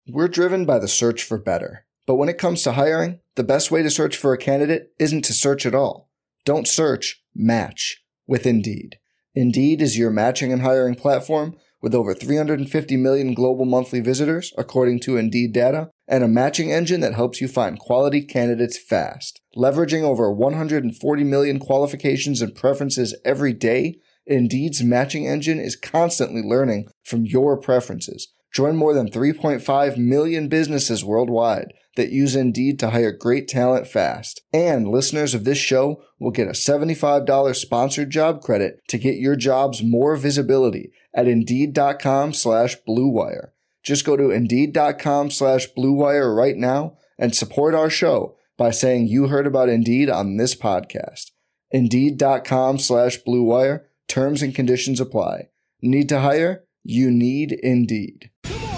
We're driven by the search for better. But when it comes to hiring, the best way to search for a candidate isn't to search at all. Don't search, match with Indeed. Indeed is your matching and hiring platform with over 350 million global monthly visitors, according to Indeed data, and a matching engine that helps you find quality candidates fast. Leveraging over 140 million qualifications and preferences every day, Indeed's matching engine is constantly learning from your preferences. Join more than 3.5 million businesses worldwide that use Indeed to hire great talent fast. And listeners of this show will get a $75 sponsored job credit to get your jobs more visibility at Indeed.com/Blue Wire. Just go to Indeed.com/Blue Wire right now and support our show by saying you heard about Indeed on this podcast. Indeed.com/Blue Wire. Terms and conditions apply. Need to hire? You need Indeed.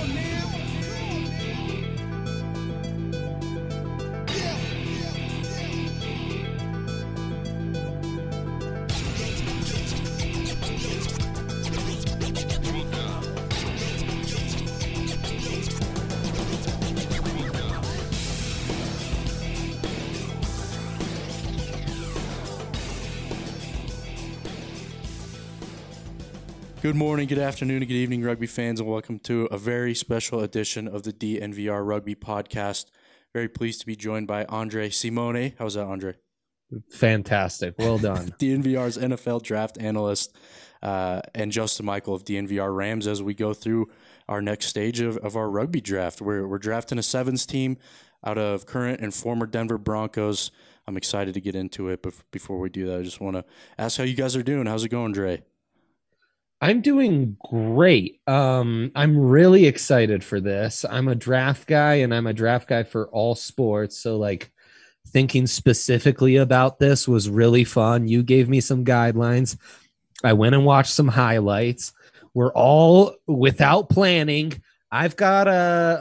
Good morning, good afternoon, and good evening, rugby fans, and welcome to a very special edition of the DNVR Rugby Podcast. Very pleased to be joined by Andre Simone. How's that, Andre? Fantastic. Well done. DNVR's NFL draft analyst, and Justin Michael of DNVR Rams as we go through our next stage of our rugby draft. We're drafting a sevens team out of current and former Denver Broncos. I'm excited to get into it, but before we do that, I just want to ask how you guys are doing. How's it going, Dre? I'm doing great. I'm really excited for this. I'm a draft guy, and I'm a draft guy for all sports. So, thinking specifically about this was really fun. You gave me some guidelines. I went and watched some highlights. We're all, without planning, I've got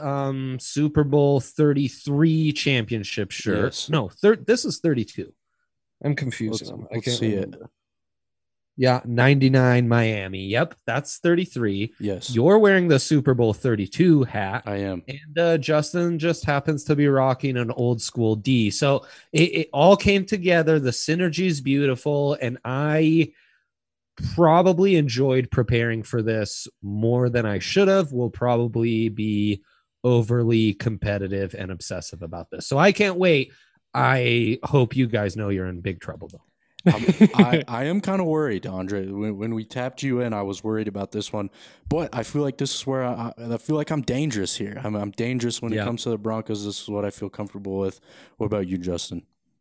a Super Bowl 33 championship shirt. Yes. No, this is 32. I'm confusing them. Let's see remember. It. Yeah, 99 Miami. Yep, that's 33. Yes. You're wearing the Super Bowl 32 hat. I am. And Justin just happens to be rocking an old school D. So it all came together. The synergy is beautiful. And I probably enjoyed preparing for this more than I should have. Will probably be overly competitive and obsessive about this. So I can't wait. I hope you guys know you're in big trouble, though. I am kind of worried, Andre. When we tapped you in, I was worried about this one, but I feel like this is where I feel like I'm dangerous here. I'm dangerous when it comes to the Broncos. This is what I feel comfortable with. What about you, Justin?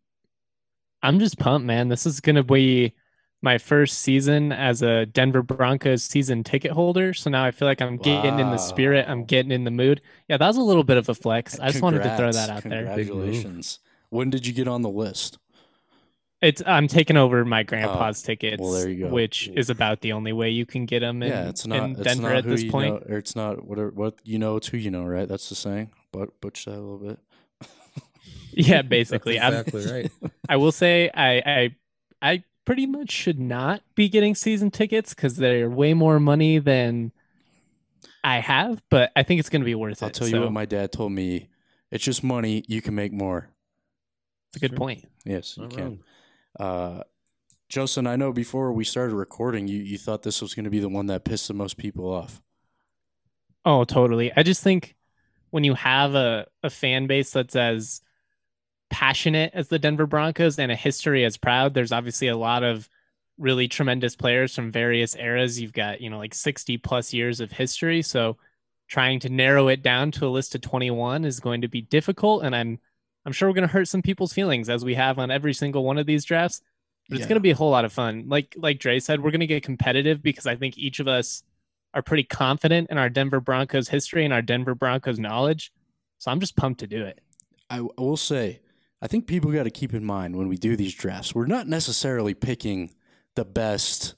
I'm just pumped, man. This is going to be my first season as a Denver Broncos season ticket holder. So now I feel like I'm getting in the spirit. I'm getting in the mood. Yeah, that was a little bit of a flex. I just wanted to throw that out there. Congratulations. When did you get on the list? I'm taking over my grandpa's tickets, well, there you go. Which is about the only way you can get them in, in Denver at this point. Or it's not what you know, it's who you know, right? That's the saying. But butch that a little bit. Yeah, basically. That's exactly right. I will say I pretty much should not be getting season tickets because they're way more money than I have, but I think it's going to be worth it. I'll tell you what my dad told me. It's just money. You can make more. It's a good point. Yes, you can. Justin, I know before we started recording, you thought this was going to be the one that pissed the most people off. Oh, totally. I just think when you have a fan base that's as passionate as the Denver Broncos and a history as proud, there's obviously a lot of really tremendous players from various eras. You've got, 60 plus years of history. So trying to narrow it down to a list of 21 is going to be difficult. And I'm sure we're going to hurt some people's feelings as we have on every single one of these drafts, but it's going to be a whole lot of fun. Like Dre said, we're going to get competitive because I think each of us are pretty confident in our Denver Broncos history and our Denver Broncos knowledge. So I'm just pumped to do it. I will say, I think people got to keep in mind when we do these drafts, we're not necessarily picking the best,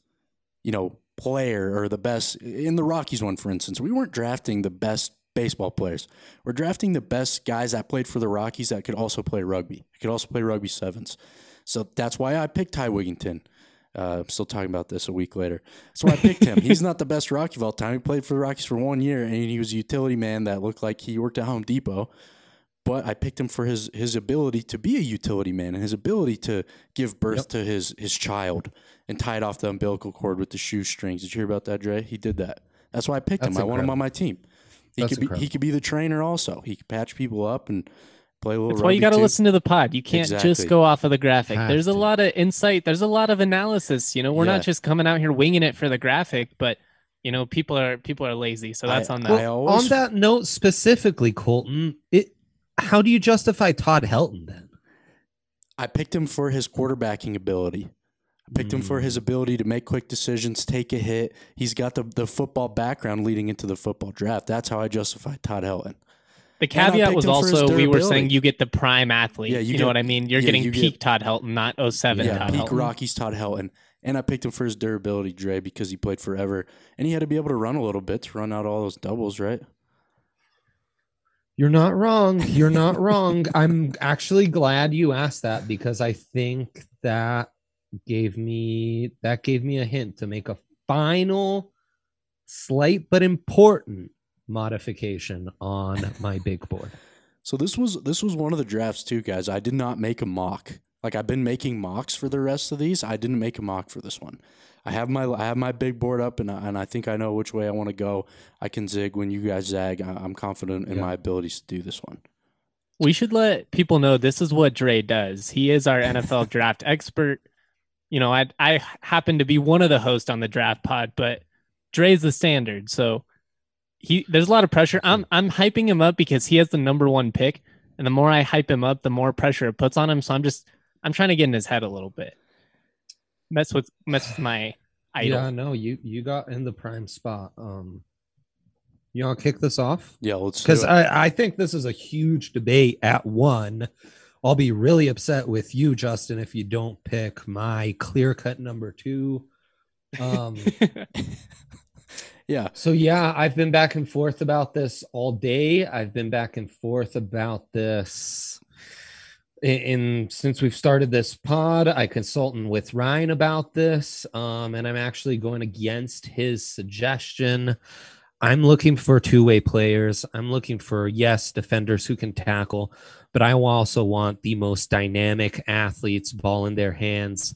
player or the best in the Rockies one, for instance. We weren't drafting the best baseball players. We're drafting the best guys that played for the Rockies that could also play rugby. Could also play rugby sevens. So that's why I picked Ty Wigginton. I'm still talking about this a week later. So I picked him. He's not the best Rocky of all time. He played for the Rockies for 1 year, and he was a utility man that looked like he worked at Home Depot. But I picked him for his ability to be a utility man and his ability to give birth to his child and tie it off the umbilical cord with the shoestrings. Did you hear about that, Dre? He did that. That's why I picked him. I want him on my team. He could be the trainer also. He could patch people up and play a little. That's why you got to listen to the pod. You can't just go off of the graphic. There's a lot of insight. There's a lot of analysis. We're not just coming out here winging it for the graphic, but people are lazy. So that's on that. On that note specifically, Colton, how do you justify Todd Helton then? I picked him for his quarterbacking ability. I picked him for his ability to make quick decisions, take a hit. He's got the football background leading into the football draft. That's how I justify Todd Helton. The caveat was also we were saying you get the prime athlete. Yeah, you know what I mean? You're getting peak Todd Helton, not 07 Todd peak Helton. Rockies Todd Helton. And I picked him for his durability, Dre, because he played forever. And he had to be able to run a little bit to run out all those doubles, right? You're not wrong. You're not wrong. I'm actually glad you asked that because I think that gave me a hint to make a final, slight but important modification on my big board. So this was one of the drafts too, guys. I did not make a mock. Like I've been making mocks for the rest of these. I didn't make a mock for this one. I have my big board up, and I think I know which way I want to go. I can zig when you guys zag. I'm confident in my abilities to do this one. We should let people know this is what Dre does. He is our NFL draft expert. I happen to be one of the hosts on the draft pod, but Dre's the standard. So there's a lot of pressure. I'm hyping him up because he has the number 1 pick, and the more I hype him up, the more pressure it puts on him. So I'm trying to get in his head a little bit. Mess with my idol. Yeah, no, you got in the prime spot. You want to kick this off? Yeah, let's. Because I think this is a huge debate at 1. I'll be really upset with you, Justin, if you don't pick my clear-cut number 2. Yeah. So, yeah, I've been back and forth about this all day. I've been back and forth about this since we've started this pod. I consulted with Ryan about this, and I'm actually going against his suggestion. I'm looking for two-way players. I'm looking for, defenders who can tackle, but I also want the most dynamic athletes, ball in their hands,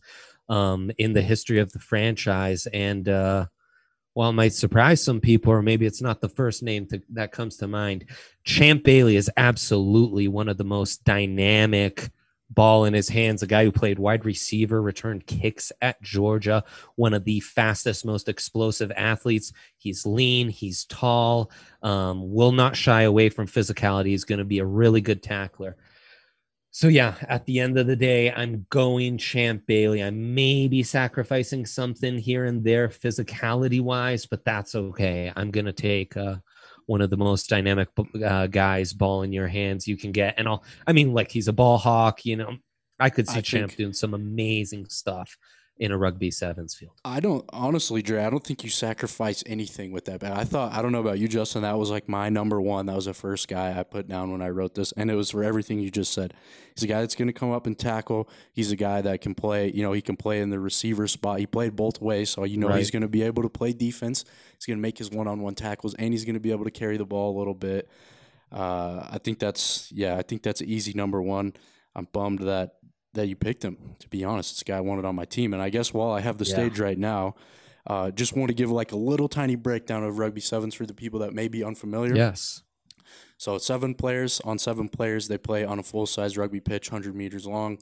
in the history of the franchise. And while it might surprise some people, or maybe it's not the first name that comes to mind, Champ Bailey is absolutely one of the most dynamic ball in his hands, a guy who played wide receiver, returned kicks at Georgia, one of the fastest, most explosive athletes. He's lean, he's tall, will not shy away from physicality. He's going to be a really good tackler. So, yeah, at the end of the day, I'm going Champ Bailey. I may be sacrificing something here and there physicality-wise, but that's okay. I'm going to take one of the most dynamic guys, ball in your hands you can get. And he's a ball hawk. I could see Champ doing some amazing stuff in a rugby sevens field. I don't think you sacrifice anything with that. But I don't know about you, Justin. That was like my number 1. That was the first guy I put down when I wrote this. And it was for everything you just said. He's a guy that's going to come up and tackle. He's a guy that can play, he can play in the receiver spot. He played both ways. So, right. He's going to be able to play defense. He's going to make his one-on-one tackles, and he's going to be able to carry the ball a little bit. I think that's an easy number 1. I'm bummed that you picked him, to be honest. This guy I wanted on my team. And I guess while I have the stage right now, just want to give like a little tiny breakdown of rugby sevens for the people that may be unfamiliar. Yes. So it's 7 players. On 7 players, they play on a full-size rugby pitch, 100 meters long.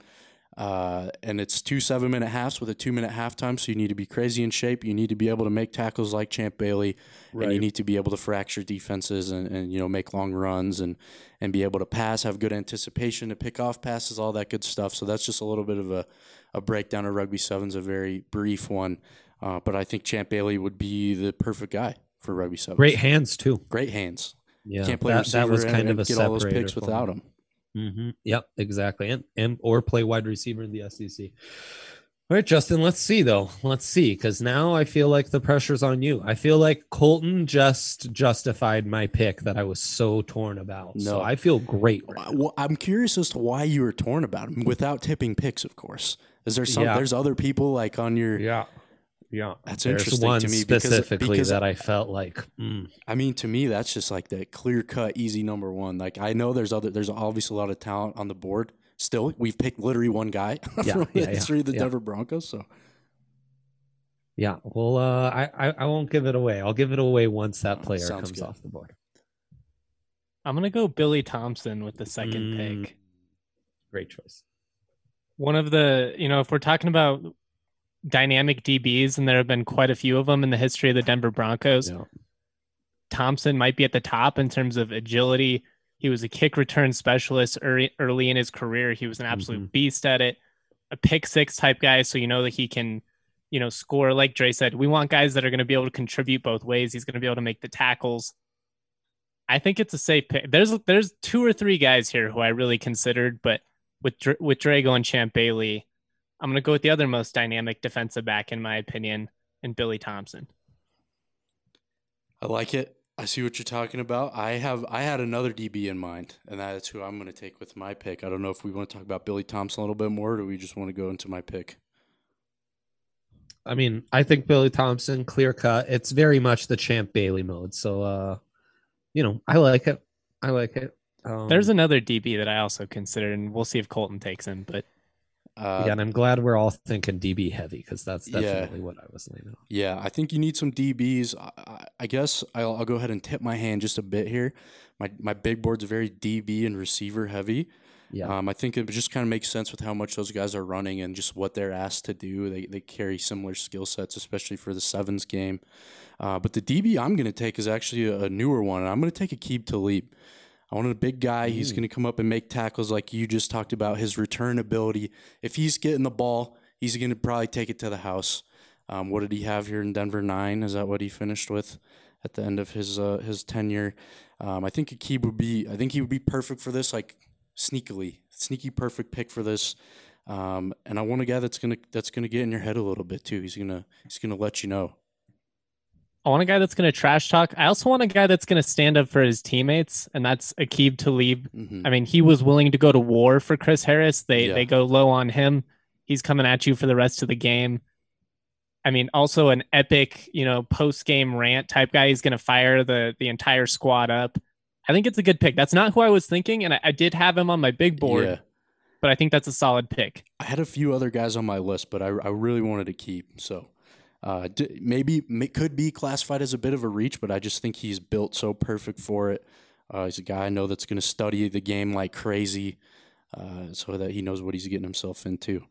And it's 2 7-minute halves with a 2-minute halftime. So you need to be crazy in shape. You need to be able to make tackles like Champ Bailey, and you need to be able to fracture defenses and make long runs and be able to pass, have good anticipation to pick off passes, all that good stuff. So that's just a little bit of a breakdown of rugby sevens, a very brief one. But I think Champ Bailey would be the perfect guy for rugby sevens. Great hands too. Great hands. Yeah, can't play receiver that was kind of a get all those picks without him. Mm-hmm. Yep, exactly, and or play wide receiver in the SEC. All right, Justin, let's see though. Let's see, because now I feel like the pressure's on you. I feel like Colton just justified my pick that I was so torn about. No. So I feel great right now. Well, I'm curious as to why you were torn about him without tipping picks, of course. Is there some? Yeah. There's other people like on your. Yeah. That's There's interesting one to me specifically that I felt like. I mean, to me, that's just like the clear cut, easy number one. Like I know there's obviously a lot of talent on the board. Still, we've picked literally one guy from the history of the Denver Broncos. So. Yeah, well, I won't give it away. I'll give it away once that player comes good. off the board. I'm going to go Billy Thompson with the second pick. Great choice. One of the, if we're talking about dynamic DBs, and there have been quite a few of them in the history of the Denver Broncos, Thompson might be at the top in terms of agility. He was a kick return specialist early in his career. He was an absolute beast at it, a pick six type guy. So you know that he can, score. Like Dre said, we want guys that are going to be able to contribute both ways. He's going to be able to make the tackles. I think it's a safe pick. There's 2 or 3 guys here who I really considered, but with Drago and Champ Bailey, I'm going to go with the other most dynamic defensive back, in my opinion, and Billy Thompson. I like it. I see what you're talking about. I had another DB in mind, and that's who I'm going to take with my pick. I don't know if we want to talk about Billy Thompson a little bit more, or do we just want to go into my pick? I mean, I think Billy Thompson, clear cut. It's very much the Champ Bailey mode. So, I like it. There's another DB that I also considered, and we'll see if Colton takes him. But and I'm glad we're all thinking DB heavy, because that's definitely what I was leaning on. Yeah, I think you need some DBs. I guess I'll go ahead and tip my hand just a bit here. My big board's very DB and receiver heavy. Yeah. I think it just kind of makes sense with how much those guys are running and just what they're asked to do. They carry similar skill sets, especially for the sevens game. But the DB I'm going to take is actually a newer one, and I'm going to take Aqib Talib. I wanted a big guy. He's going to come up and make tackles like you just talked about, his return ability. If he's getting the ball, he's going to probably take it to the house. What did he have here in Denver? 9? Is that what he finished with at the end of his tenure? I think Aqib he would be perfect for this, like sneaky perfect pick for this. And I want a guy that's gonna get in your head a little bit too. He's gonna let you know. I want a guy that's going to trash talk. I also want a guy that's going to stand up for his teammates, and that's Aqib Talib. I mean, he was willing to go to war for Chris Harris. They go low on him. He's coming at you for the rest of the game. I mean, also an epic, post-game rant type guy. He's going to fire the entire squad up. I think it's a good pick. That's not who I was thinking, and I did have him on my big board, but I think that's a solid pick. I had a few other guys on my list, but I really wanted to keep, so... maybe could be classified as a bit of a reach, but I just think he's built so perfect for it. He's a guy I know that's going to study the game like crazy, so that he knows what he's getting himself into.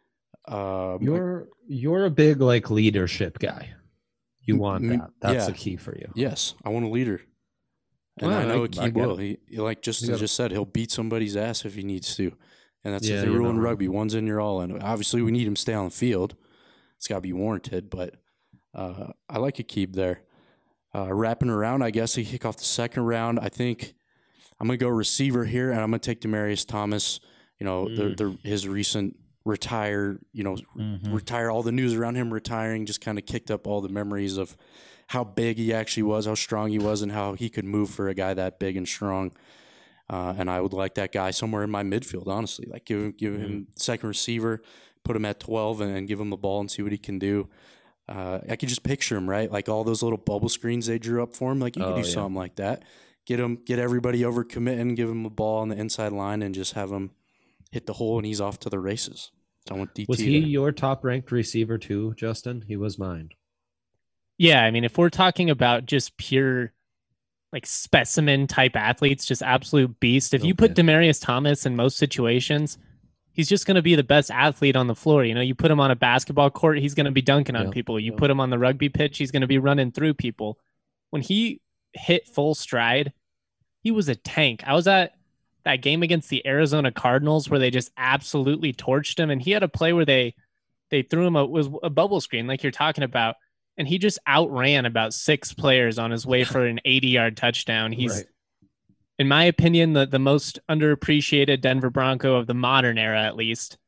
You're a big leadership guy. You want that. That's the key for you. Yes, I want a leader, and I know Aqib will. He like just said, he'll beat somebody's ass if he needs to, and that's the rule in rugby. One's in, you're all in. Obviously, we need him to stay on the field. It's got to be warranted, but I like Aqib there. Wrapping around, I guess he kick off the second round. I think I'm going to go receiver here, and I'm going to take Demaryius Thomas. His recent retire, retire, all the news around him retiring just kind of kicked up all the memories of how big he actually was, how strong he was, and how he could move for a guy that big and strong. And I would like that guy somewhere in my midfield, honestly. Like give him second receiver, put him at 12 and give him the ball and see what he can do. I could just picture him, right? Like all those little bubble screens they drew up for him. Like you could do something like that. Get everybody over committing, give him the ball on the inside line, and just have him hit the hole, and he's off to the races. So I want DT. Was he your top ranked receiver too, Justin? He was mine. Yeah, I mean, if we're talking about just pure specimen type athletes, just absolute beast. If you put Demaryius Thomas in most situations, he's just going to be the best athlete on the floor. You put him on a basketball court, he's going to be dunking on people. You put him on the rugby pitch, he's going to be running through people. When he hit full stride, he was a tank. I was at that game against the Arizona Cardinals where they just absolutely torched him, and he had a play where they threw him a bubble screen like you're talking about, and he just outran about 6 players on his way for an 80-yard touchdown. He's in my opinion, the most underappreciated Denver Bronco of the modern era, at least.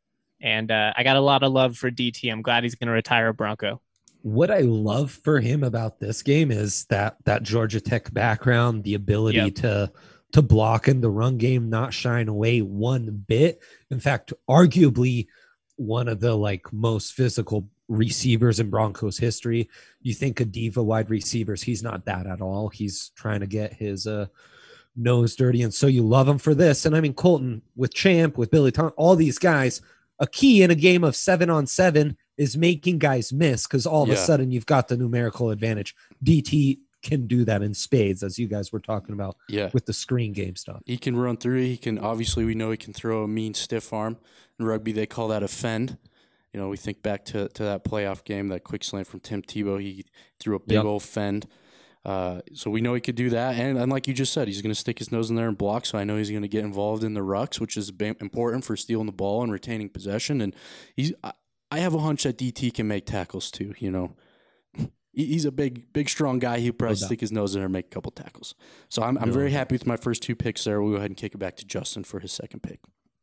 And I got a lot of love for DT. I'm glad he's going to retire a Bronco. What I love for him about this game is that Georgia Tech background, the ability to block in the run game, not shine away one bit. In fact, arguably one of the like most physical receivers in Broncos history. You think of diva wide receivers, he's not that at all. He's trying to get his nose dirty, and so you love him for this. And I mean, Colton with Champ, with Billy Tom, all these guys, a key in a game of 7-on-7 is making guys miss, because all of a sudden you've got the numerical advantage. DT can do that in spades, as you guys were talking about with the screen game stuff. He can run through. He can, obviously, we know he can throw a mean stiff arm. In rugby, they call that a fend. You know, we think back to that playoff game, that quick slant from Tim Tebow. He threw a big old fend. So we know he could do that. And like you just said, he's going to stick his nose in there and block. So I know he's going to get involved in the rucks, which is important for stealing the ball and retaining possession. And I have a hunch that DT can make tackles too. You know, he's a big, strong guy. He'll probably stick his nose in there and make a couple tackles. So I'm very happy with my first two picks there. We'll go ahead and kick it back to Justin for his second pick.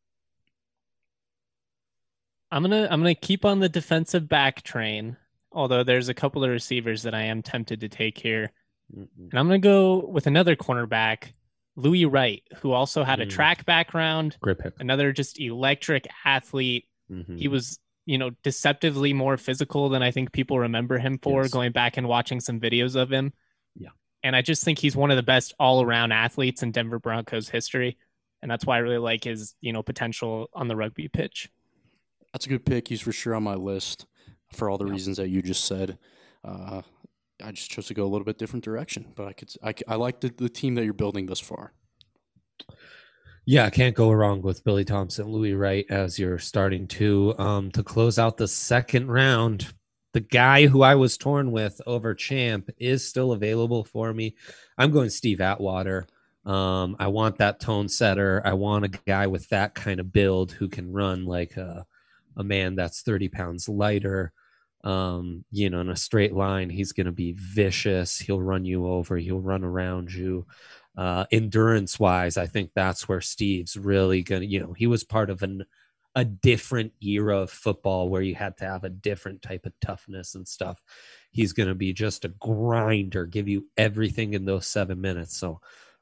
I'm gonna keep on the defensive back train, although there's a couple of receivers that I am tempted to take here. And I'm gonna go with another cornerback, Louis Wright, who also had a track background. Great pick. Another just electric athlete. He was, deceptively more physical than I think people remember him for, going back and watching some videos of him. Yeah. And I just think he's one of the best all-around athletes in Denver Broncos history. And that's why I really like his, potential on the rugby pitch. That's a good pick. He's for sure on my list for all the reasons that you just said. I just chose to go a little bit different direction, but I like the team that you're building thus far. Yeah, I can't go wrong with Billy Thompson, Louis Wright as your starting two. To close out the second round, the guy who I was torn with over Champ is still available for me. I'm going Steve Atwater. I want that tone setter. I want a guy with that kind of build who can run like a man that's 30 pounds lighter. In a straight line, he's going to be vicious. He'll run you over. He'll run around you. Endurance wise, I think that's where Steve's really going to, he was part of a different era of football where you had to have a different type of toughness and stuff. He's going to be just a grinder, give you everything in those 7 minutes. So,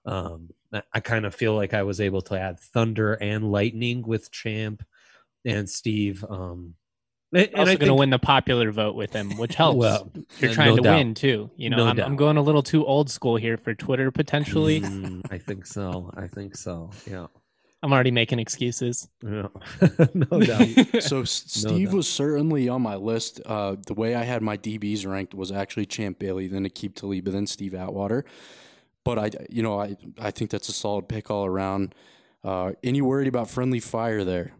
I kind of feel like I was able to add thunder and lightning with Champ and Steve. And also going to win the popular vote with him, which helps. Well, you're trying to win too. I'm going a little too old school here for Twitter potentially. I think so. Yeah. I'm already making excuses. Yeah. No doubt. So Steve was certainly on my list. The way I had my DBs ranked was actually Champ Bailey, then Aqib Talib, and then Steve Atwater. But I think that's a solid pick all around. Any worried about friendly fire there?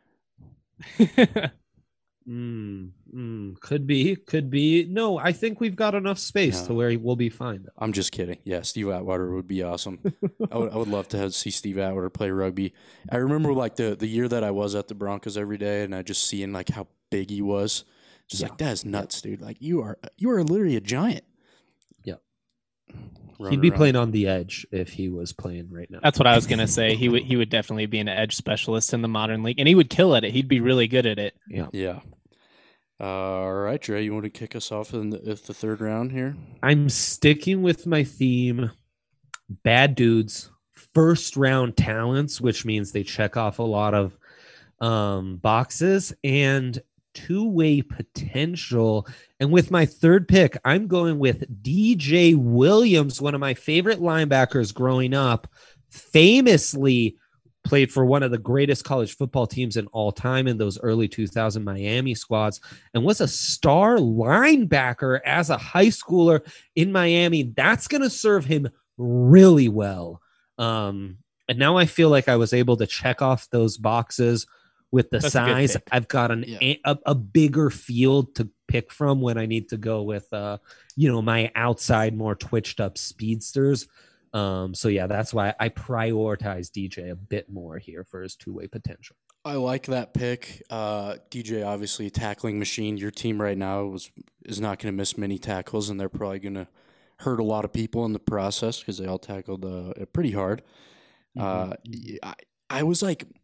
Could be. No, I think we've got enough space to where we'll be fine. I'm just kidding. Yeah, Steve Atwater would be awesome. I would love to see Steve Atwater play rugby. I remember like the year that I was at the Broncos every day, and I just seeing like how big he was. Just like, that is nuts, dude. Like you are literally a giant. Yeah. He'd be playing on the edge if he was playing right now. That's what I was gonna say. He would definitely be an edge specialist in the modern league, and he would kill at it. He'd be really good at it. Yeah. All right, Dre, you want to kick us off in the third round here? I'm sticking with my theme: bad dudes, first round talents, which means they check off a lot of boxes, and two-way potential. And with my third pick, I'm going with DJ Williams, one of my favorite linebackers growing up, famously played for one of the greatest college football teams in all time in those early 2000 Miami squads, and was a star linebacker as a high schooler in Miami. That's going to serve him really well. And now I feel like I was able to check off those boxes with the size. I've got a bigger field to pick from when I need to go with, my outside, more twitched up speedsters. That's why I prioritize DJ a bit more here for his two-way potential. I like that pick. DJ, obviously a tackling machine. Your team right now is not going to miss many tackles, and they're probably going to hurt a lot of people in the process because they all tackled pretty hard. I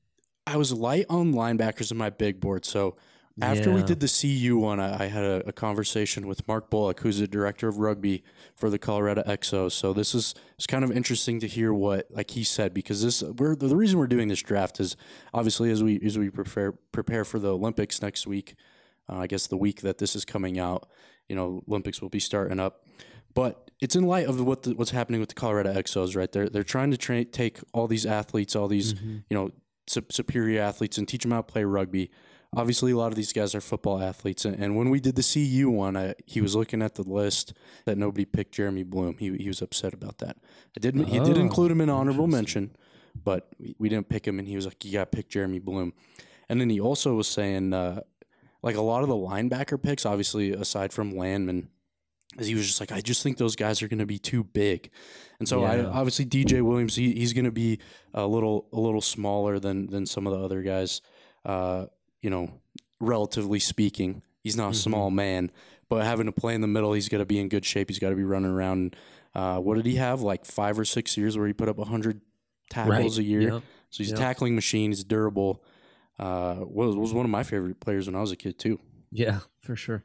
I was light on linebackers in my big board. So after we did the CU one, I had a conversation with Mark Bullock, who's the director of rugby for the Colorado Exos. So it's kind of interesting to hear what like he said, because the reason we're doing this draft is obviously as we prepare for the Olympics next week. I guess the week that this is coming out, Olympics will be starting up. But it's in light of what's happening with the Colorado Exos, right? They're trying to take all these athletes, all these superior athletes, and teach them how to play rugby. Obviously, a lot of these guys are football athletes, and when we did the CU one, he was looking at the list that nobody picked Jeremy Bloom. He was upset about that. He did include him in honorable mention, but we didn't pick him, and he was like, "You got to pick Jeremy Bloom." And then he also was saying, like a lot of the linebacker picks, obviously aside from Landman, as he was just like, I just think those guys are going to be too big. And so obviously DJ Williams, he's going to be a little smaller than some of the other guys, relatively speaking. He's not a small man, but having to play in the middle, he's got to be in good shape. He's got to be running around. What did he have? Like 5 or 6 years where he put up 100 tackles a year. Yep. So he's a tackling machine. He's durable. Was one of my favorite players when I was a kid too. Yeah, for sure.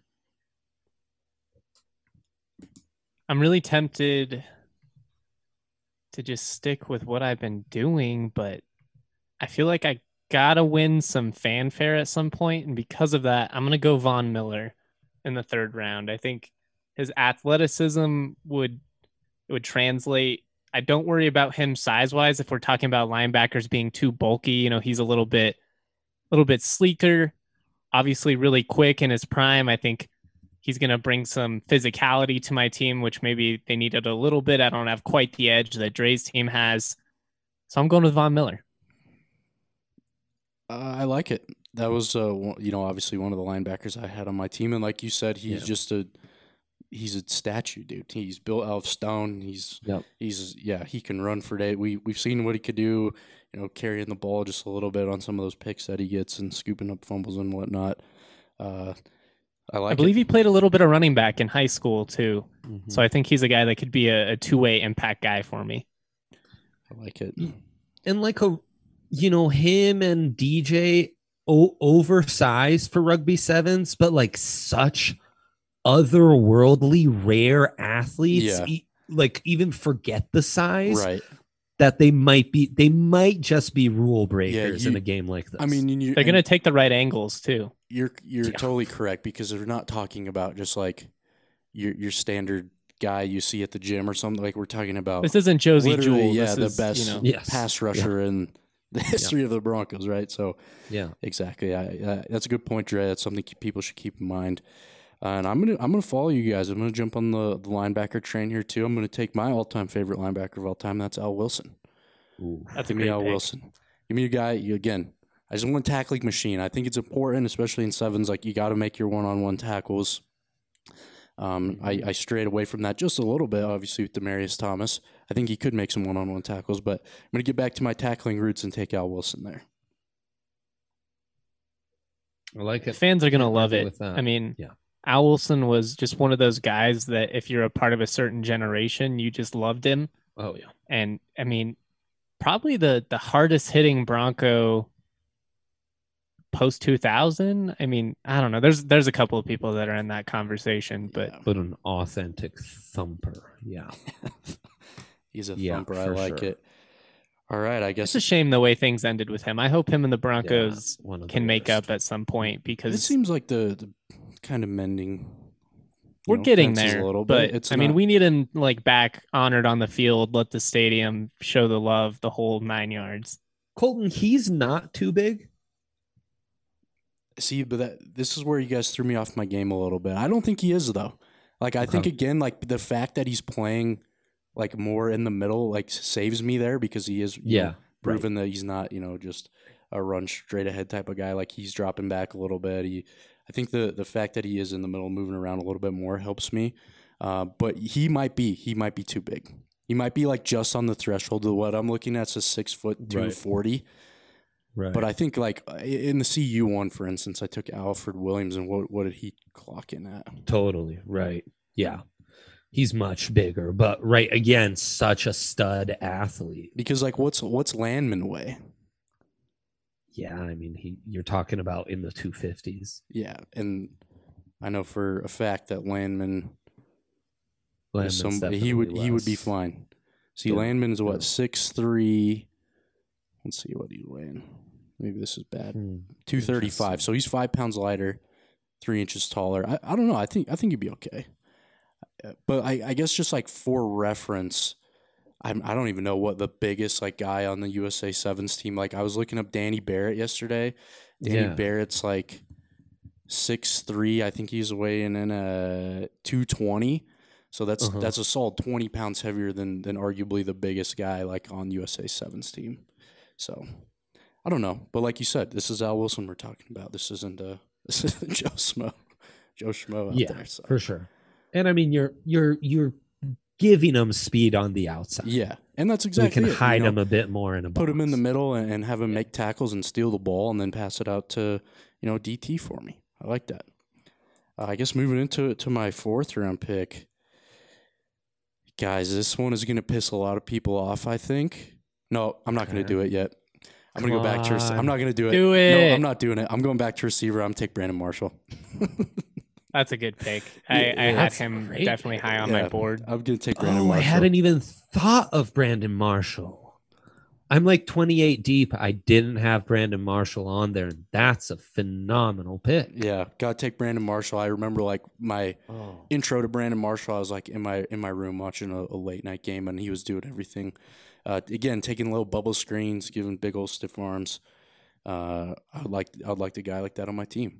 I'm really tempted to just stick with what I've been doing, but I feel like I gotta win some fanfare at some point, and because of that, I'm gonna go Von Miller in the 3rd round. I think his athleticism would translate. I don't worry about him size-wise if we're talking about linebackers being too bulky. He's a little bit sleeker, obviously really quick in his prime. I think he's going to bring some physicality to my team, which maybe they needed a little bit. I don't have quite the edge that Dre's team has. So I'm going with Von Miller. I like it. That was, obviously one of the linebackers I had on my team. And like you said, he's he's a statue, dude. He's built out of stone. He can run for days. We've seen what he could do, carrying the ball just a little bit on some of those picks that he gets and scooping up fumbles and whatnot. I believe he played a little bit of running back in high school too. Mm-hmm. So I think he's a guy that could be a two-way impact guy for me. I like it. And like him and DJ oversized for rugby sevens, but like such otherworldly rare athletes, like even forget the size, right? That they might just be rule breakers in a game like this. I mean, they're going to take the right angles too. You're totally correct, because they're not talking about just like your standard guy you see at the gym or something. Like we're talking about, this isn't Josie Jewell. The best pass rusher in the history of the Broncos, right? So exactly. That's a good point, Dre. That's something people should keep in mind. And I'm gonna follow you guys. I'm gonna jump on the linebacker train here too. I'm gonna take my all-time favorite linebacker of all time. That's Al Wilson. Ooh, that's Give me Al Wilson. Give me a guy. I just want a tackling machine. I think it's important, especially in sevens. Like you got to make your one-on-one tackles. I strayed away from that just a little bit, obviously with Demaryius Thomas. I think he could make some one-on-one tackles, but I'm gonna get back to my tackling roots and take Al Wilson there. I like it. Fans are gonna love it. I mean, Al Wilson was just one of those guys that if you're a part of a certain generation, you just loved him. Oh, yeah. And, I mean, probably the hardest hitting Bronco post-2000. I mean, I don't know. There's a couple of people that are in that conversation. But an authentic thumper. Yeah. He's a thumper. I like it. All right, I guess it's a shame the way things ended with him. I hope him and the Broncos can make up at some point, because it seems like the kind of mending. We're getting there a little bit. But we need him like back, honored on the field. Let the stadium show the love, the whole 9 yards. Colton, he's not too big. See, but this is where you guys threw me off my game a little bit. I don't think he is though. Like I think again, like the fact that he's playing like more in the middle, like saves me there, because he is proven that he's not, just a run straight ahead type of guy. Like he's dropping back a little bit. I think the fact that he is in the middle, moving around a little bit more helps me. But he might be too big. He might be like just on the threshold of what I'm looking at. Is 6'2", 240. Right. But I think like in the CU one, for instance, I took Alfred Williams, and what did he clock in at? Totally right. Yeah. He's much bigger, but again, such a stud athlete. Because like what's Landman weigh? Yeah, I mean, you're talking about in the 250s. Yeah, and I know for a fact that Landman is he would be fine. See, Yeah, Landman is what, yeah. 6'3". Let's see what he weighed. Maybe this is bad. 235. So he's 5 pounds lighter, 3 inches taller. I don't know. I think he'd be okay. But I guess just like for reference, I don't even know what the biggest like guy on the USA Sevens team. Like I was looking up Danny Barrett yesterday. Danny Barrett's like 6'3". I think he's weighing in a 220. So that's a solid 20 pounds heavier than arguably the biggest guy like on USA Sevens team. So I don't know, but like you said, this is Al Wilson we're talking about. This isn't Joe Schmo out there. So. For sure. And I mean, you're giving them speed on the outside. Yeah, and that's exactly we can hide them a bit more in a box. Put them in the middle and have them make tackles and steal the ball and then pass it out to DT for me. I like that. I guess moving into my 4th round pick, guys, this one is going to piss a lot of people off. I think. No, I'm not going to do it yet. I'm going to go back to. I'm not going to do it. Do it. No, I'm not doing it. I'm going back to receiver. I'm take Brandon Marshall. That's a good pick. I had him definitely high on my board. I'm going to take Brandon Marshall. I hadn't even thought of Brandon Marshall. I'm like 28 deep. I didn't have Brandon Marshall on there. That's a phenomenal pick. Yeah, got to take Brandon Marshall. I remember like my intro to Brandon Marshall. I was like in my room watching a late night game, and he was doing everything. Again, taking little bubble screens, giving big old stiff arms. I'd like a guy like that on my team.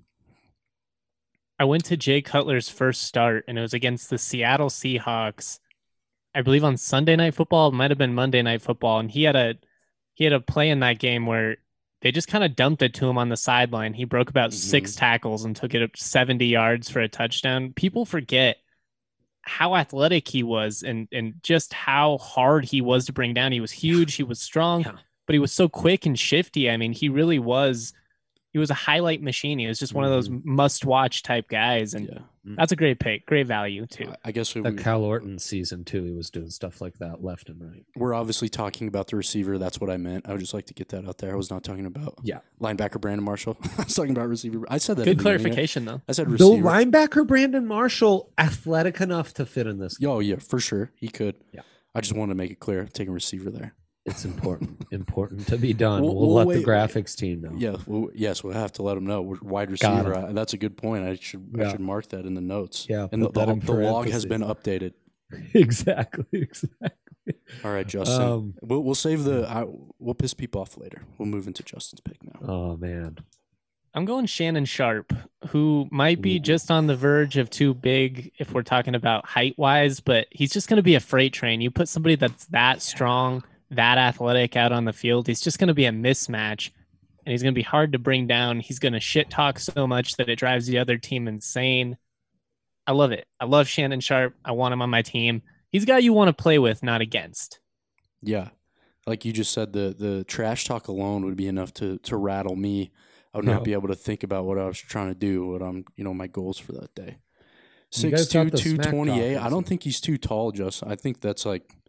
I went to Jay Cutler's first start, and it was against the Seattle Seahawks. I believe on Sunday Night Football. It might have been Monday Night Football, and he had a play in that game where they just kind of dumped it to him on the sideline. He broke about 6 tackles and took it up 70 yards for a touchdown. People forget how athletic he was and just how hard he was to bring down. He was huge. He was strong, but he was so quick and shifty. I mean, he really was. He was a highlight machine. He was just one of those must-watch type guys, and that's a great pick, great value too. I guess the Cal Orton season too, he was doing stuff like that left and right. We're obviously talking about the receiver. That's what I meant. I would just like to get that out there. I was not talking about linebacker Brandon Marshall. I was talking about receiver. I said that. Good clarification, though. I said receiver. Though linebacker Brandon Marshall athletic enough to fit in this. Oh yeah, for sure he could. Yeah, I just wanted to make it clear. I'm taking receiver there. It's important to be done. We'll let the graphics team know. Yeah, we'll have to let them know. We're wide receiver. That's a good point. I should mark that in the notes. Yeah, and the log has been updated. Exactly. All right, Justin. We'll save we'll piss people off later. We'll move into Justin's pick now. Oh man, I'm going Shannon Sharp, who might be just on the verge of too big if we're talking about height wise, but he's just going to be a freight train. You put somebody that's that strong, that athletic out on the field, he's just going to be a mismatch, and he's going to be hard to bring down. He's going to shit talk so much that it drives the other team insane. I love it. I love Shannon Sharp. I want him on my team. He's a guy you want to play with, not against. Yeah. Like you just said, the trash talk alone would be enough to rattle me. I would not be able to think about what I was trying to do, what I'm, my goals for that day. 6'2", 228. I don't think he's too tall, Justin. I think that's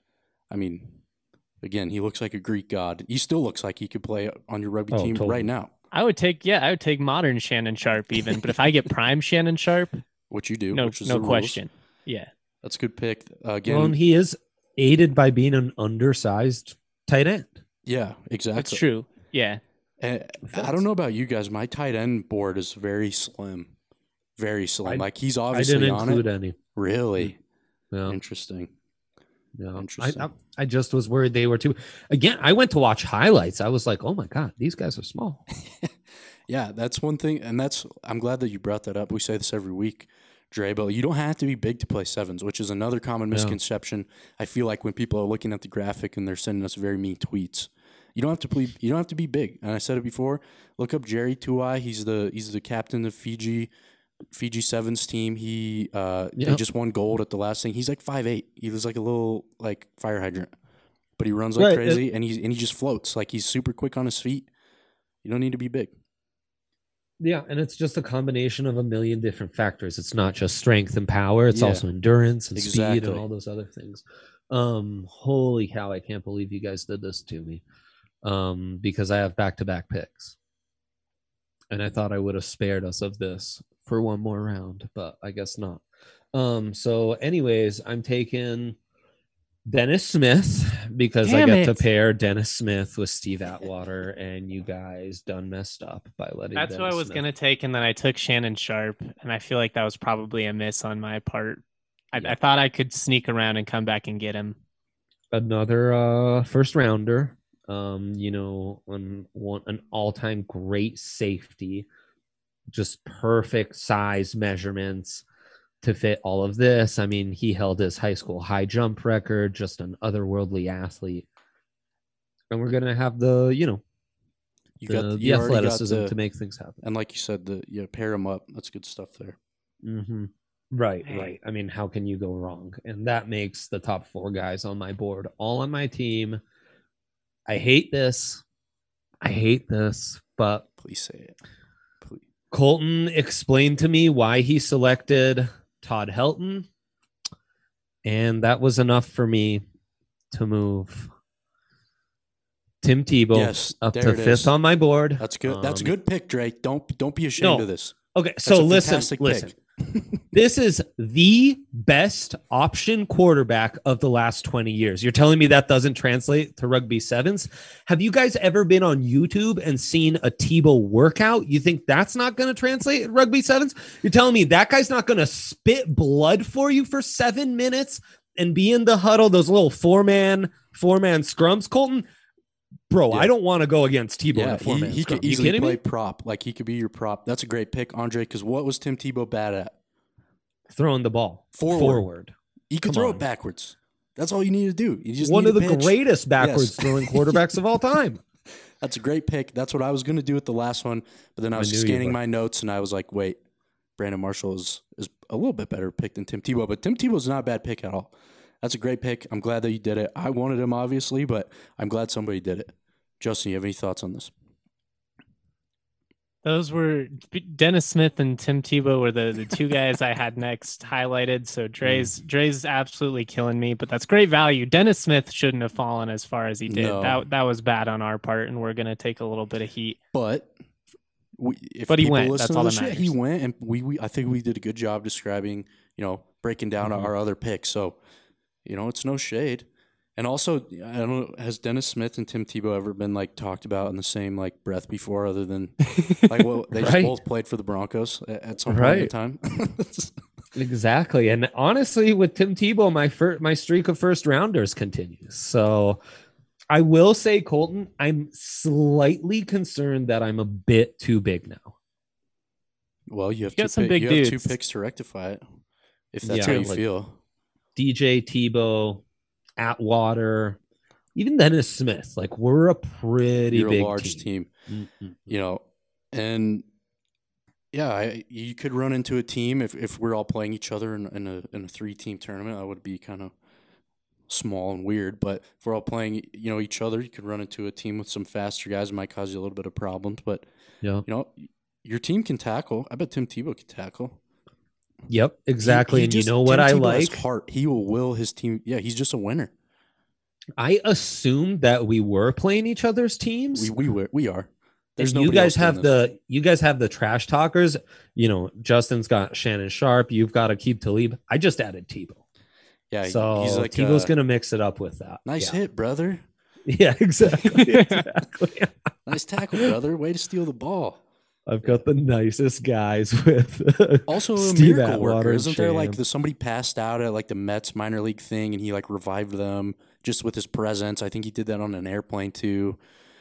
again, he looks like a Greek god. He still looks like he could play on your rugby team right now. I would take modern Shannon Sharp even, but if I get prime Shannon Sharp, what you do, no question. Rules. Yeah, that's a good pick. Again, well, he is aided by being an undersized tight end. Yeah, exactly. That's true. Yeah, I don't know about you guys. My tight end board is very slim, very slim. Like he's obviously I didn't on include it. any. Really? Yeah. Interesting. Yeah, interesting. I just was worried they were too. Again, I went to watch highlights. I was like, oh my god, these guys are small. Yeah, that's one thing, and I'm glad that you brought that up. We say this every week, Dre, but you don't have to be big to play sevens, which is another common misconception. I feel like when people are looking at the graphic and they're sending us very mean tweets, you don't have to be big. And I said it before. Look up Jerry Tuai. He's the captain of Fiji Sevens team. He they just won gold at the last thing. He's like 5'8". He was like a little like fire hydrant, but he runs like crazy, and he just floats. Like he's super quick on his feet. You don't need to be big. Yeah, and it's just a combination of a million different factors. It's not just strength and power. It's also endurance and speed and all those other things. Holy cow, I can't believe you guys did this to me. Because I have back-to-back picks. And I thought I would have spared us of this for one more round, but I guess not. So anyways, I'm taking Dennis Smith because I Damn get to it. pair Dennis Smith with Steve Atwater, and you guys done messed up by letting That's who I Dennis was Smith. going to take, and then I took Shannon Sharp, and I feel like that was probably a miss on my part. I thought I could sneak around and come back and get him. Another first rounder. An all-time great safety, just perfect size measurements to fit all of this. I mean, he held his high school high jump record, just an otherworldly athlete. And we're gonna have the You athleticism to make things happen. And like you said, pair them up. That's good stuff there. Mm-hmm. Right. I mean, how can you go wrong? And that makes the top 4 guys on my board all on my team. I hate this, but Please say it. Please. Colton explained to me why he selected Todd Helton, and that was enough for me to move Tim Tebow up to 5th on my board. That's good. That's a good pick, Drake. Don't be ashamed of this. Okay, so listen. This is the best option quarterback of the last 20 years. You're telling me that doesn't translate to rugby sevens? Have you guys ever been on YouTube and seen a Tebow workout? You think that's not going to translate in rugby sevens? You're telling me that guy's not going to spit blood for you for 7 minutes and be in the huddle, those little four-man scrums, Colton? Bro, yeah. I don't want to go against Tebow in a four-man he scrum. could easily play prop. Like, he could be your prop. That's a great pick, Andre, because what was Tim Tebow bad at? Throwing the ball forward. He could throw it backwards. That's all you need to do. You just one of the greatest backwards throwing quarterbacks of all time. That's a great pick. That's what I was going to do with the last one, but then I was scanning my notes and I was like, wait, Brandon Marshall is a little bit better pick than Tim Tebow, but Tim Tebow's not a bad pick at all. That's a great pick. I'm glad that you did it. I wanted him, obviously, but I'm glad somebody did it. Justin, you have any thoughts on this? Those were Dennis Smith and Tim Tebow were the 2 guys I had next highlighted. So Dre's absolutely killing me, but that's great value. Dennis Smith shouldn't have fallen as far as he did. No. That was bad on our part, and we're going to take a little bit of heat. But he went. That's all that matters. He went, and I think we did a good job describing, breaking down our other picks. So, it's no shade. And also, I don't know, has Dennis Smith and Tim Tebow ever been talked about in the same breath before, other than they just both played for the Broncos at some point in time? Exactly. And honestly, with Tim Tebow, my streak of first rounders continues. So I will say, Colton, I'm slightly concerned that I'm a bit too big now. Well, you have 2 picks to rectify it, if that's how you feel. DJ, Tebow, Atwater, even Dennis Smith. We're a pretty big large team. Mm-hmm. And you could run into a team if we're all playing each other in a 3-team tournament. That would be kind of small and weird, but if we're all playing each other, you could run into a team with some faster guys. It might cause you a little bit of problems, but your team can tackle. I bet Tim Tebow can tackle. Yep, exactly. And you know what I like? Heart. He will will his team. Yeah, he's just a winner. I assumed that we were playing each other's teams. We are. There's you guys have the trash talkers. Justin's got Shannon Sharp. You've got Aqib Talib. I just added Tebow. Yeah, so he's Tebow's going to mix it up with that. Nice hit, brother. Yeah, exactly. Nice tackle, brother. Way to steal the ball. I've got the nicest guys with also a Steve miracle Atwater worker. Isn't there somebody passed out at the Mets minor league thing and he revived them just with his presence? I think he did that on an airplane too.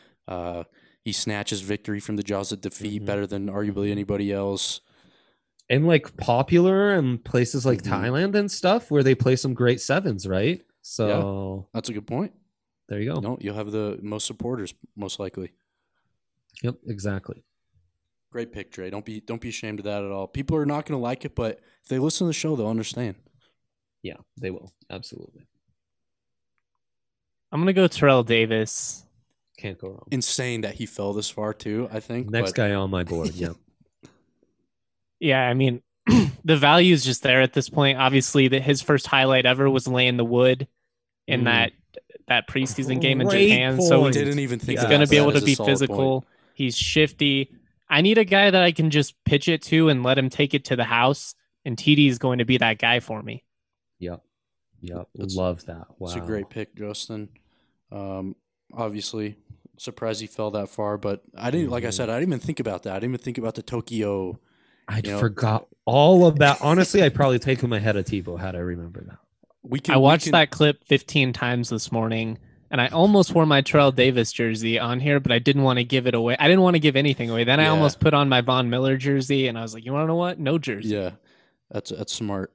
He snatches victory from the jaws of defeat better than arguably anybody else. And popular in places like Thailand and stuff where they play some great sevens, right? So that's a good point. There you go. You'll have the most supporters most likely. Yep, exactly. Great pick, Dre. Don't be ashamed of that at all. People are not going to like it, but if they listen to the show, they'll understand. Yeah, they will. Absolutely. I'm going to go Terrell Davis. Can't go wrong. Insane that he fell this far, too, I think. Next guy on my board, yeah. Yeah, I mean, the value is just there at this point. Obviously, his first highlight ever was laying the wood in that preseason game in Japan. So we didn't even think he's going to be able to be physical. Point. He's shifty. I need a guy that I can just pitch it to and let him take it to the house. And TD is going to be that guy for me. Yep. Love that. Wow. It's a great pick, Justin. Obviously, surprised he fell that far, but I didn't. Like I said, I didn't even think about that. I didn't even think about the Tokyo. I forgot all about. Honestly, I'd probably take him ahead of Tebow had I remember that. I watched that clip 15 times this morning, and I almost wore my Terrell Davis jersey on here, but I didn't want to give it away. I didn't want to give anything away. Then I almost put on my Von Miller jersey, and I was like, you want to know what? No jersey. Yeah, that's smart.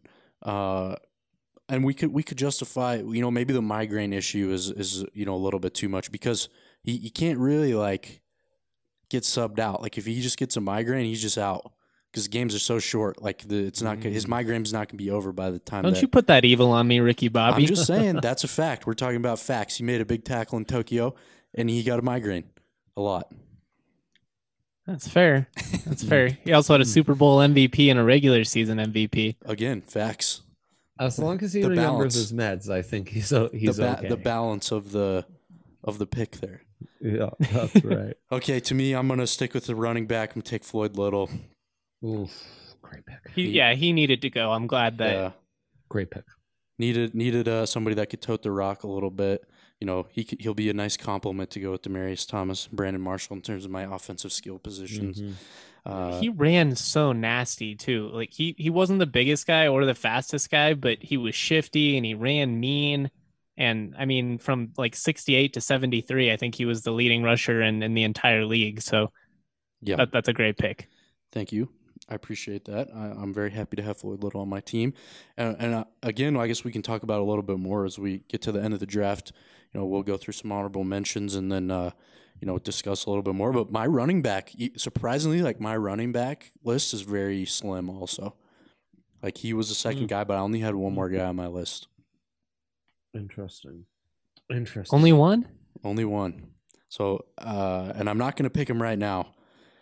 And we could justify, maybe the migraine issue is a little bit too much because he can't really like get subbed out. Like if he just gets a migraine, he's just out because games are so short. Like it's not his migraine's not gonna be over by the time. Don't you put that evil on me, Ricky Bobby? I'm just saying that's a fact. We're talking about facts. He made a big tackle in Tokyo, and he got a migraine a lot. That's fair. That's fair. He also had a Super Bowl MVP and a regular season MVP. Again, facts. As long as he remembers his meds, I think he's okay. The balance of the pick there. Yeah, that's right. Okay, to me, I'm gonna stick with the running back. I'm gonna take Floyd Little. Oof, great pick. He needed to go. I'm glad that. Yeah. Great pick. Needed somebody that could tote the rock a little bit. He'll be a nice compliment to go with Demaryius Thomas, Brandon Marshall in terms of my offensive skill positions. Mm-hmm. He ran so nasty too. Like he wasn't the biggest guy or the fastest guy, but he was shifty and he ran mean. And I mean, from like 68 to 73, I think he was the leading rusher in the entire league. So yeah, that's a great pick. Thank you. I appreciate that. I'm very happy to have Floyd Little on my team. And again, I guess we can talk about it a little bit more as we get to the end of the draft. We'll go through some honorable mentions and then discuss a little bit more. But my running back, surprisingly, like my running back list is very slim also. Like he was the second guy, but I only had one more guy on my list. Interesting. Only one? Only one. So, and I'm not going to pick him right now.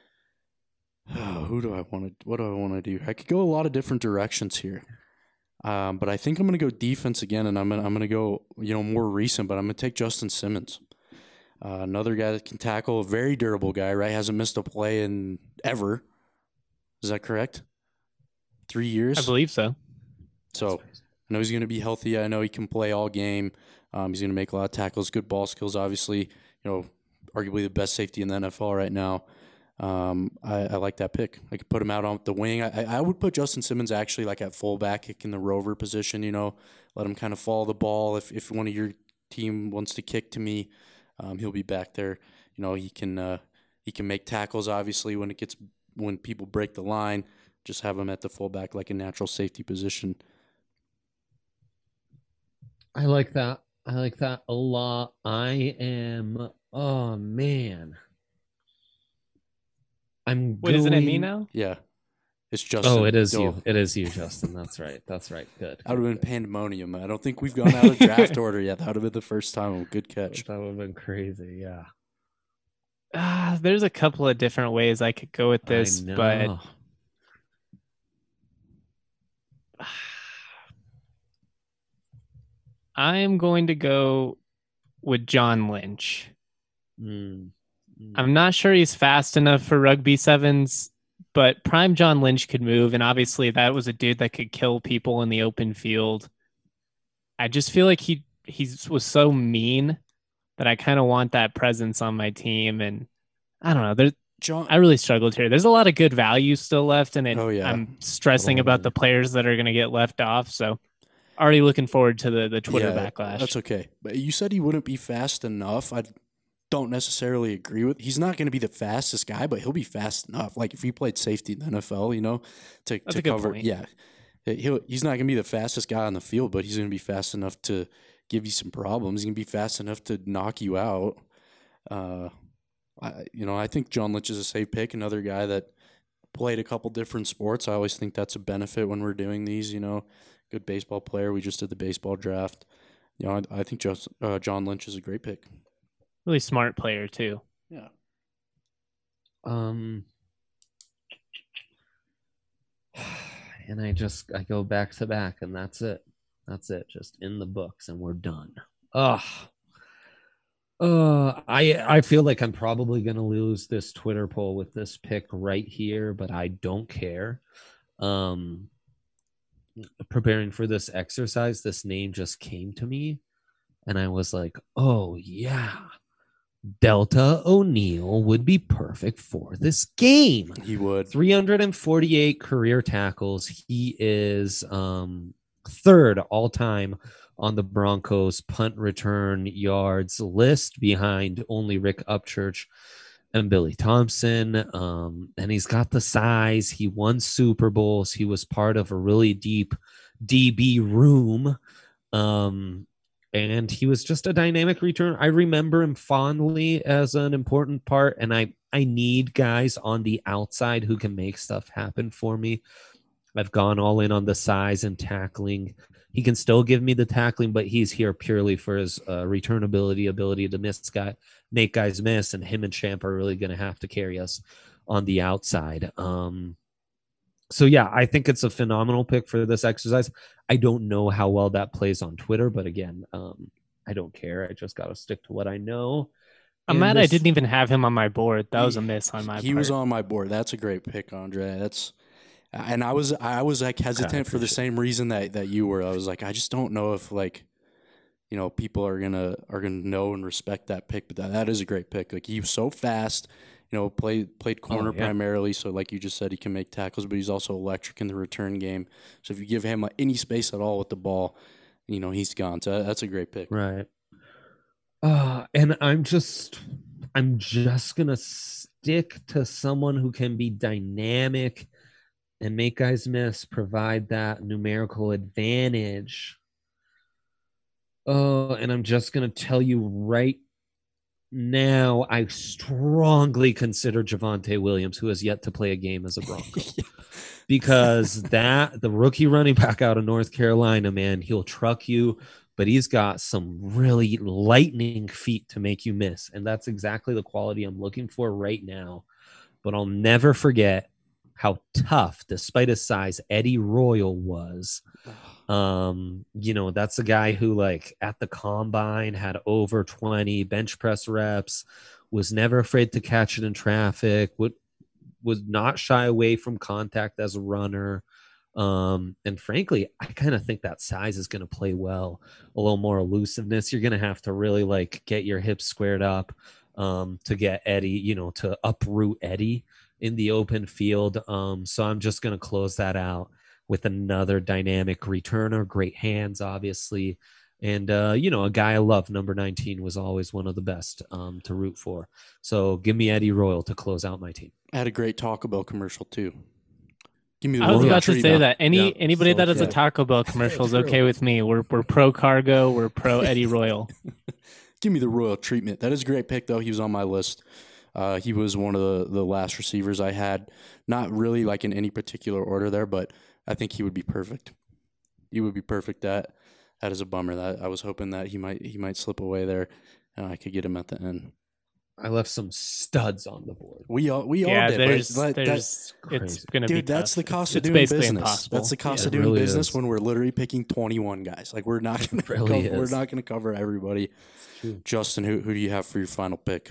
What do I want to do? I could go a lot of different directions here. But I think I'm going to go defense again, and I'm going to go, more recent, but I'm going to take Justin Simmons. Another guy that can tackle, a very durable guy, right? Hasn't missed a play in ever. Is that correct? 3 years? I believe so. So I know he's going to be healthy. I know he can play all game. He's going to make a lot of tackles, good ball skills, obviously. Arguably the best safety in the NFL right now. I like that pick. I could put him out on the wing. I would put Justin Simmons actually like at fullback, kick in the rover position, let him kind of follow the ball. If one of your team wants to kick to me, he'll be back there. He can make tackles, obviously, when people break the line. Just have him at the fullback like a natural safety position. I like that. A lot. Oh man. Isn't it me now? Yeah. It's Justin. Oh, it is you. It is you, Justin. That's right. Good. That would have been pandemonium. I don't think we've gone out of draft order yet. That would have been the first time. Good catch. That would have been crazy, yeah. There's a couple of different ways I could go with this, but I am going to go with John Lynch. I'm not sure he's fast enough for rugby sevens, but prime John Lynch could move, and obviously that was a dude that could kill people in the open field. I just feel like he was so mean that I kind of want that presence on my team, and I don't know. I really struggled here. There's a lot of good value still left, and I'm stressing about the players that are going to get left off, so already looking forward to the Twitter backlash. That's okay. But you said he wouldn't be fast enough. I don't necessarily agree with. He's not going to be the fastest guy, but he'll be fast enough. Like if he played safety in the NFL, to cover. Yeah, he's not going to be the fastest guy on the field, but he's going to be fast enough to give you some problems. He's going to be fast enough to knock you out. I think John Lynch is a safe pick. Another guy that played a couple different sports. I always think that's a benefit when we're doing these. Good baseball player. We just did the baseball draft. I think John Lynch is a great pick. Really smart player too. Yeah. And I go back to back, and that's it. Just in the books, and we're done. I feel like I'm probably gonna lose this Twitter poll with this pick right here, but I don't care. Um, Preparing for this exercise, this name just came to me, and I was like, "Oh yeah, Delta O'Neal would be perfect for this game." He would. 348 career tackles. He is third all time on the Broncos punt return yards list behind only Rick Upchurch and Billy Thompson. And he's got the size. He won Super Bowls. He was part of a really deep DB room. And he was just a dynamic return. I remember him fondly as an important part, and I need guys on the outside who can make stuff happen for me. I've gone all in on the size and tackling. He can still give me the tackling, but he's here purely for his return ability to make guys miss, and him and Champ are really going to have to carry us on the outside. So yeah, I think it's a phenomenal pick for this exercise. I don't know how well that plays on Twitter, but again, I don't care. I just got to stick to what I know. I'm mad I didn't even have him on my board. That was a miss on my part. He was on my board. That's a great pick, Andre. And I was like hesitant for the same reason that you were. I was like, I just don't know if people are gonna know and respect that pick. But that is a great pick. Like, he was so fast. Played corner primarily, so like you just said, he can make tackles, but he's also electric in the return game. So if you give him any space at all with the ball, he's gone. So that's a great pick. Right. And I'm just gonna stick to someone who can be dynamic and make guys miss, provide that numerical advantage. And I'm just gonna tell you right now, I strongly consider Javonte Williams, who has yet to play a game as a Bronco. Because the rookie running back out of North Carolina, man, he'll truck you, but he's got some really lightning feet to make you miss. And that's exactly the quality I'm looking for right now. But I'll never forget how tough, despite his size, Eddie Royal was. That's a guy who, like, at the combine had over 20 bench press reps, was never afraid to catch it in traffic, was not shy away from contact as a runner. And frankly, I kind of think that size is going to play well. A little more elusiveness. You're going to have to really get your hips squared up to get Eddie, to uproot Eddie in the open field. So I'm just going to close that out with another dynamic returner, great hands, obviously. And, a guy I love, number 19, was always one of the best to root for. So give me Eddie Royal to close out my team. I had a great Taco Bell commercial, too. Give me the I was about to say that anybody that has okay. a Taco Bell commercial is okay with me. We're pro Cargo. We're pro Eddie Royal. Give me the Royal treatment. That is a great pick, though. He was on my list. He was one of the last receivers I had. Not really like in any particular order there, but I think he would be perfect. He would be perfect. That is a bummer. That I was hoping that he might slip away there, and I could get him at the end. I left some studs on the board. We all did. It's going to be dude. That's the cost of it's doing basically business. impossible. That's the cost of doing really business is. when we're literally picking 21 guys. Like, we're not going to cover everybody. Justin, who do you have for your final pick?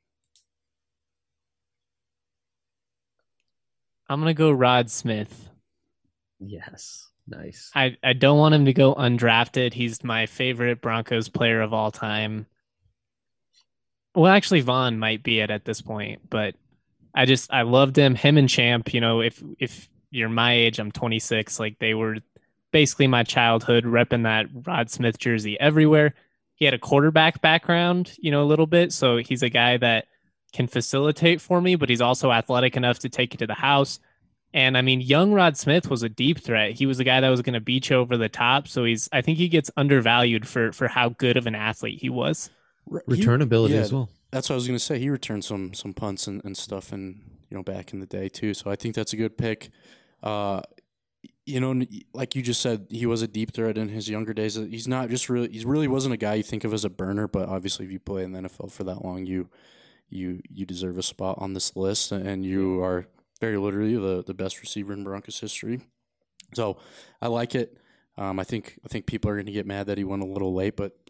I'm going to go Rod Smith. Yes. Nice. I don't want him to go undrafted. He's my favorite Broncos player of all time. Well, actually, Vaughn might be it at this point, but I loved him. Him and Champ, if you're my age, I'm 26, like, they were basically my childhood, repping that Rod Smith jersey everywhere. He had a quarterback background, a little bit, so he's a guy that can facilitate for me, but he's also athletic enough to take it to the house. And I mean, young Rod Smith was a deep threat. He was a guy that was going to beat you over the top. So I think he gets undervalued for how good of an athlete he was. Returnability as well. That's what I was going to say. He returned some punts and stuff, and back in the day too. So I think that's a good pick. Like you just said, he was a deep threat in his younger days. He really wasn't a guy you think of as a burner, but obviously if you play in the NFL for that long, you deserve a spot on this list, and you are very literally the best receiver in Broncos history. So I like it. I think people are going to get mad that he went a little late, but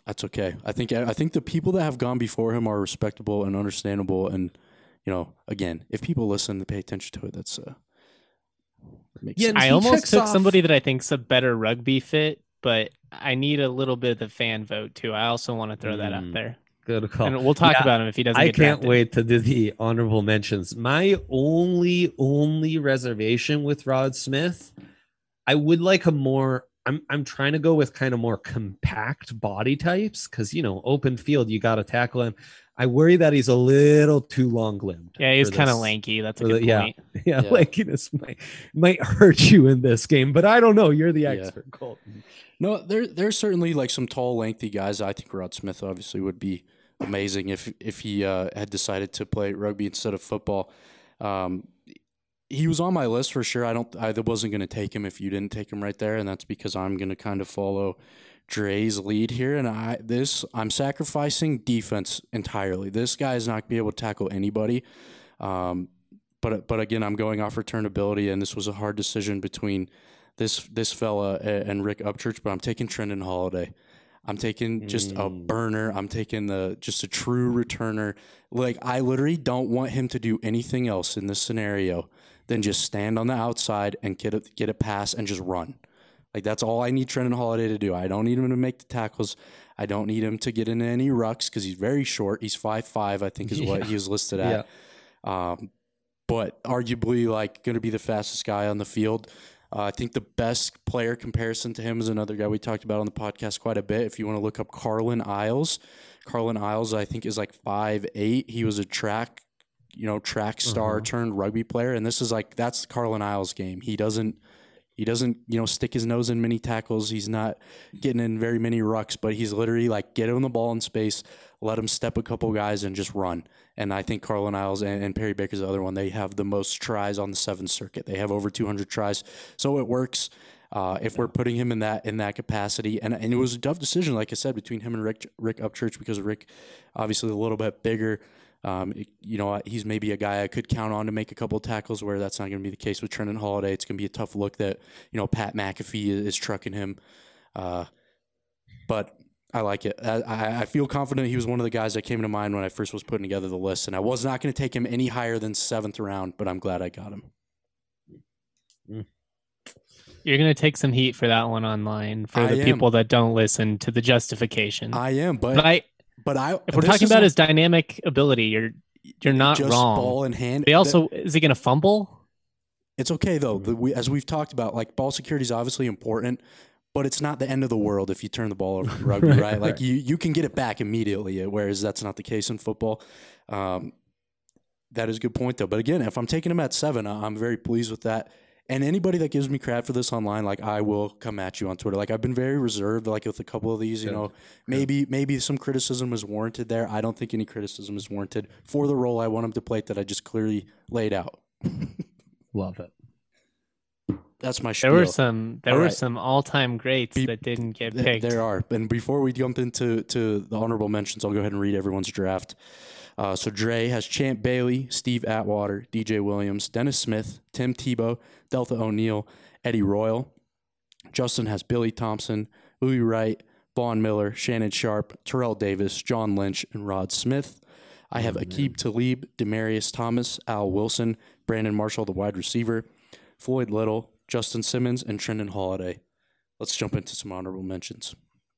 That's okay. I think the people that have gone before him are respectable and understandable. And, again, if people listen to pay attention to it, that's makes sense. I almost took somebody that I think's a better rugby fit, but I need a little bit of the fan vote too. I also want to throw that out there. Good call. And we'll talk about him if he doesn't. I get can't drafted. wait to do the honorable mentions. My only reservation with Rod Smith, I would like a more. I'm trying to go with kind of more compact body types because open field you got to tackle him. I worry that he's a little too long-limbed. Yeah, he's kind of lanky. That's a good point. Yeah, lankiness might hurt you in this game, but I don't know. You're the expert, Colton. No, there's certainly like some tall, lengthy guys. I think Rod Smith obviously would be amazing if he had decided to play rugby instead of football. He was on my list for sure. I wasn't going to take him if you didn't take him right there, and that's because I'm going to kind of follow Dre's lead here, and I'm sacrificing defense entirely. This guy is not going to be able to tackle anybody. But again, I'm going off returnability, and this was a hard decision between this fella and Rick Upchurch, but I'm taking Trendon Holiday. I'm taking just a burner. I'm taking just a true returner. Like, I literally don't want him to do anything else in this scenario than just stand on the outside and get a pass and just run. Like, that's all I need Trendon Holiday to do. I don't need him to make the tackles. I don't need him to get into any rucks because he's very short. He's 5'5", I think is what he was listed at. Yeah. But arguably, like, going to be the fastest guy on the field. I think the best player comparison to him is another guy we talked about on the podcast quite a bit. If you want to look up Carlin Isles, I think is like 5'8". He was a track star turned rugby player, and that's Carlin Isles' game. He doesn't stick his nose in many tackles. He's not getting in very many rucks, but he's literally like, get him the ball in space, let him step a couple guys and just run. And I think Carlin Isles and Perry Baker's the other one. They have the most tries on the 7th Circuit. They have over 200 tries. So it works if we're putting him in that capacity. And it was a tough decision, like I said, between him and Rick Upchurch, because Rick obviously a little bit bigger. He's maybe a guy I could count on to make a couple of tackles, where that's not going to be the case with Trendon Holiday. It's going to be a tough look that, Pat McAfee is trucking him. But I like it. I feel confident he was one of the guys that came to mind when I first was putting together the list, and I was not going to take him any higher than 7th round, but I'm glad I got him. You're going to take some heat for that one online for the people that don't listen to the justification. I am, but if we're talking about his dynamic ability, you're not just wrong. Ball in hand. Is he going to fumble? It's okay though. As we've talked about, like, ball security is obviously important, but it's not the end of the world if you turn the ball over in rugby, right? Like, you can get it back immediately, whereas that's not the case in football. That is a good point though. But again, if I'm taking him at 7, I'm very pleased with that. And anybody that gives me crap for this online, like, I will come at you on Twitter. Like, I've been very reserved, like, with a couple of these, maybe some criticism is warranted there. I don't think any criticism is warranted for the role I want him to play that I just clearly laid out. Love it. That's my spiel. There were some all-time greats that didn't get picked. There are. And before we jump into the honorable mentions, I'll go ahead and read everyone's draft. So Dre has Champ Bailey, Steve Atwater, DJ Williams, Dennis Smith, Tim Tebow, Delta O'Neill, Eddie Royal. Justin has Billy Thompson, Louis Wright, Vaughn Miller, Shannon Sharp, Terrell Davis, John Lynch, and Rod Smith. I have Aqib Talib, Demarius Thomas, Al Wilson, Brandon Marshall, the wide receiver, Floyd Little, Justin Simmons, and Trendon Holiday. Let's jump into some honorable mentions.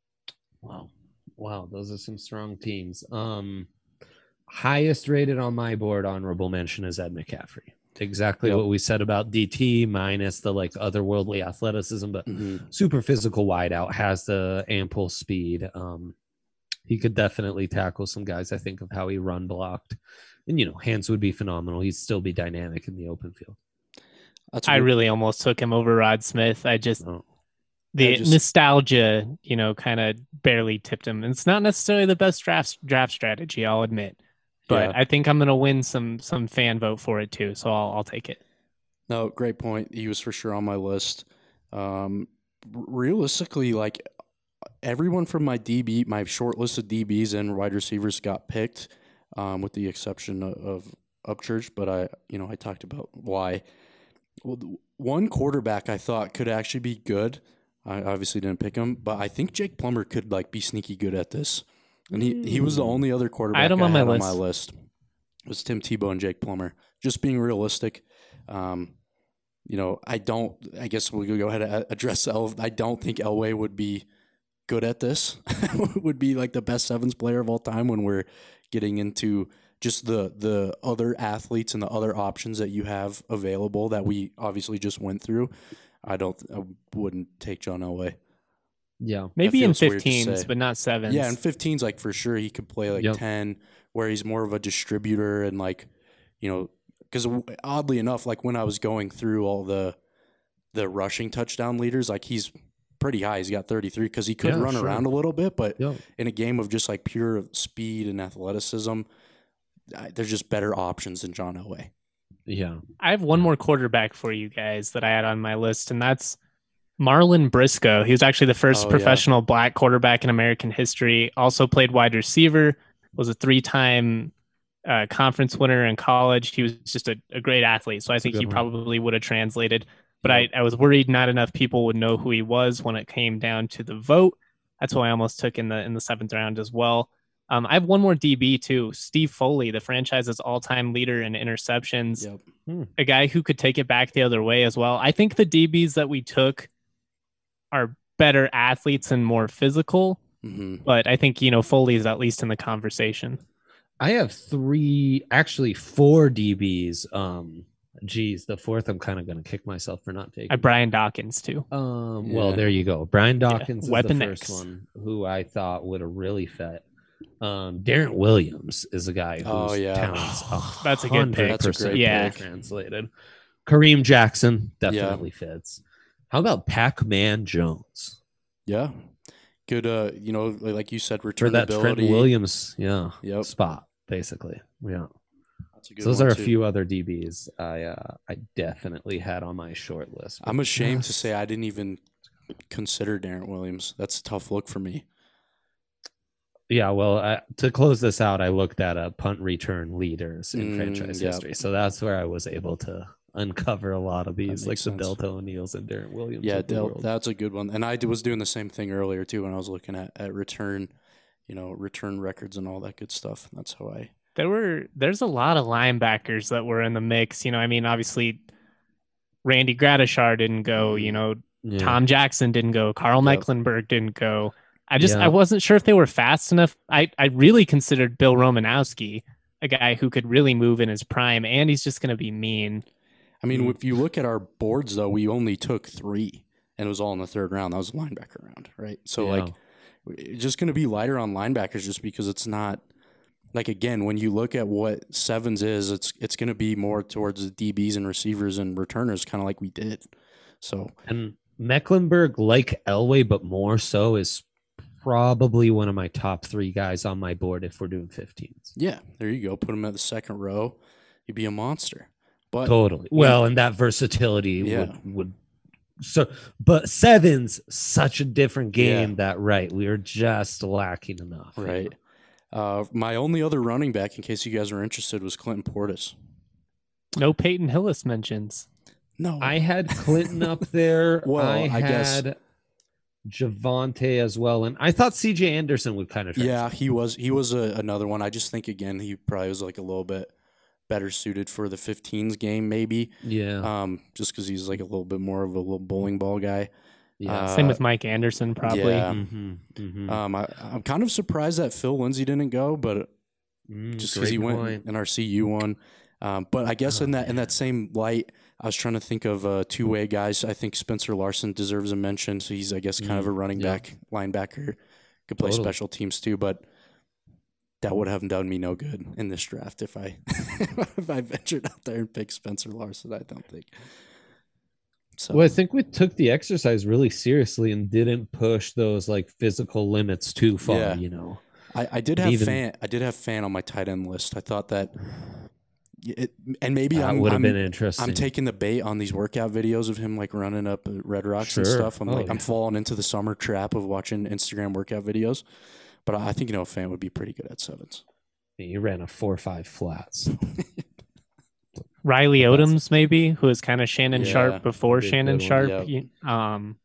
Wow, those are some strong teams. Highest rated on my board honorable mention is Ed McCaffrey. Exactly what we said about DT, minus the like otherworldly athleticism, but super physical wideout, has the ample speed. He could definitely tackle some guys. I think of how he run blocked, and hands would be phenomenal. He'd still be dynamic in the open field. I really almost took him over Rod Smith. Nostalgia, kind of barely tipped him. And it's not necessarily the best draft strategy, I'll admit. But I think I'm going to win some fan vote for it too, so I'll take it. No, great point. He was for sure on my list. Realistically, like, everyone from my short list of DBs and wide receivers got picked, with the exception of Upchurch. But I talked about why. Well, one quarterback I thought could actually be good. I obviously didn't pick him, but I think Jake Plummer could like be sneaky good at this. And he was the only other quarterback I had on my list. It was Tim Tebow and Jake Plummer. Just being realistic, I guess we could go ahead and address I don't think Elway would be good at this. Would be like the best sevens player of all time when we're getting into just the other athletes and the other options that you have available that we obviously just went through. I wouldn't take John Elway. Yeah. Maybe in 15s, but not 7s. Yeah, in 15s, like for sure he could play like 10, where he's more of a distributor and like, because oddly enough, like when I was going through all the rushing touchdown leaders, like he's pretty high. He's got 33 because he could run around a little bit, but in a game of just like pure speed and athleticism, there's just better options than John Elway. Yeah. I have one more quarterback for you guys that I had on my list, and that's Marlon Briscoe. He was actually the first professional black quarterback in American history. Also played wide receiver, was a 3-time conference winner in college. He was just a great athlete, so I think he probably would have translated. But I was worried not enough people would know who he was when it came down to the vote. That's why I almost took in the 7th round as well. I have one more DB too, Steve Foley, the franchise's all-time leader in interceptions. A guy who could take it back the other way as well. I think the DBs that we took are better athletes and more physical, but I think Foley is at least in the conversation. I have 4 DBs. The fourth I'm kind of going to kick myself for not taking. Brian Dawkins too. Well, there you go. Brian Dawkins is Weapon the first X. one who I thought would have really fit. Darren Williams is a guy whose talents that's a good pick. That's a great pick. Translated. Kareem Jackson definitely fits. How about Pac-Man Jones? Yeah. Good, like you said, for that returnability. Trent Williams spot, basically. Yeah. So those are a few other DBs I definitely had on my short list. I'm ashamed to say I didn't even consider Darren Williams. That's a tough look for me. Yeah, well, to close this out, I looked at punt return leaders in franchise history. So that's where I was able to uncover a lot of these, like the Delta O'Neills and Darren Williams. Yeah, that's a good one. And I was doing the same thing earlier, too, when I was looking at return, return records and all that good stuff. That's how I... There's a lot of linebackers that were in the mix. Obviously, Randy Gradishar didn't go. Tom Jackson didn't go. Carl Mecklenburg didn't go. I wasn't sure if they were fast enough. I really considered Bill Romanowski a guy who could really move in his prime, and he's just going to be mean. I mean, if you look at our boards, though, we only took 3, and it was all in the 3rd round. That was a linebacker round, right? So, it's just going to be lighter on linebackers just because it's not... Like, again, when you look at what 7s is, it's going to be more towards the DBs and receivers and returners, kind of like we did. So, and Mecklenburg, like Elway, but more so, is probably one of my top 3 guys on my board if we're doing 15s. Yeah, there you go. Put him at the 2nd row. You'd be a monster. But totally. Well, and that versatility would so, but 7's such a different game that we are just lacking enough. Right. My only other running back, in case you guys are interested, was Clinton Portis. No Peyton Hillis mentions. No. I had Clinton up there. Well, I guess Javonte as well. And I thought CJ Anderson would kind of translate. Yeah, he was another one. I just think, again, he probably was like a little bit better suited for the 15s game, maybe. Yeah. Just because he's like a little bit more of a little bowling ball guy. Yeah. Same with Mike Anderson, probably. Yeah. I'm kind of surprised that Phil Lindsay didn't go, but just because he went in our CU one. But I guess in that same light, I was trying to think of two-way guys. I think Spencer Larson deserves a mention. So he's, I guess, kind of a running back, linebacker, could play special teams too. But that would have done me no good in this draft if I if I ventured out there and picked Spencer Larson. I don't think. So. Well, I think we took the exercise really seriously and didn't push those like physical limits too far. Yeah. You know, I did have Fan. I did have Fan on my tight end list. I thought that. And maybe that would have been interesting. I'm taking the bait on these workout videos of him like running up Red Rocks and stuff. I'm falling into the summer trap of watching Instagram workout videos. But I think Fan would be pretty good at sevens. You ran a 4.5 flats. Riley Odoms, maybe, who is kind of Shannon Sharp before Shannon Sharp. Yep.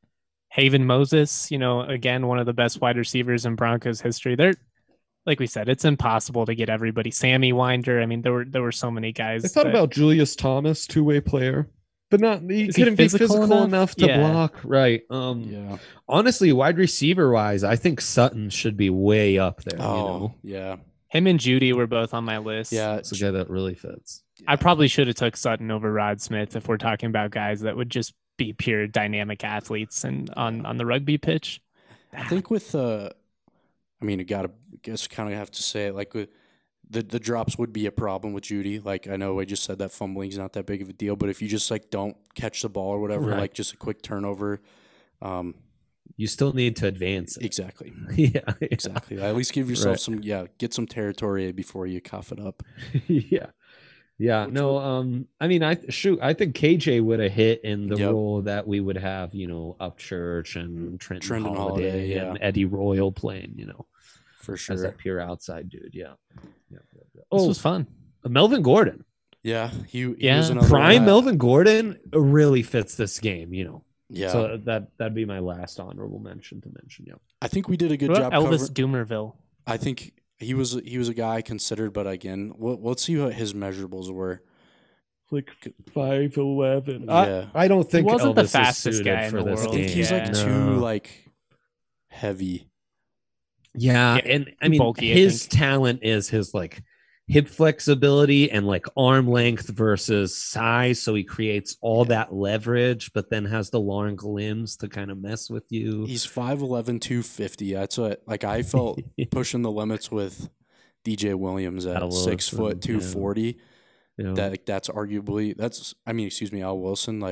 Haven Moses, again, one of the best wide receivers in Broncos history. They're, like we said, it's impossible to get everybody. Sammy Winder. I mean, there were so many guys. I thought about Julius Thomas, two-way player, but he couldn't be physical enough to block. Right. Yeah. Honestly, wide receiver wise, I think Sutton should be way up there. Yeah. Him and Judy were both on my list. Yeah, it's a guy that really fits. I probably should have took Sutton over Rod Smith if we're talking about guys that would just be pure dynamic athletes and on the rugby pitch. I think with I mean, kind of have to say it, like the drops would be a problem with Judy. Like, I know I just said that fumbling's not that big of a deal, but if you just like don't catch the ball or whatever, like just a quick turnover, you still need to advance it. Exactly. Yeah, exactly. At least give yourself get some territory before you cough it up. Yeah. No, I mean, I think KJ would have hit in the role that we would have, Upchurch and Trenton Holiday and Eddie Royal playing, for sure, as that pure outside dude. Yeah. This was fun. Melvin Gordon. Yeah, he was another prime Melvin Gordon really fits this game, Yeah. So that'd be my last honorable mention. Yeah. I think we did a good job. Elvis Dumerville. I think he was a guy I considered, but again, let's see what his measurables were. Like 5'11". Yeah. I don't think he wasn't Elvis the fastest guy in for the this world. game. I think he's too heavy. Yeah, and I mean bulky, his talent is his hip flexibility and arm length versus size, so he creates all that leverage, but then has the long limbs to kind of mess with you. He's 5'11", 250. That's what I felt pushing the limits with DJ Williams at Al 6 foot 240. Yeah. That's arguably Al Wilson.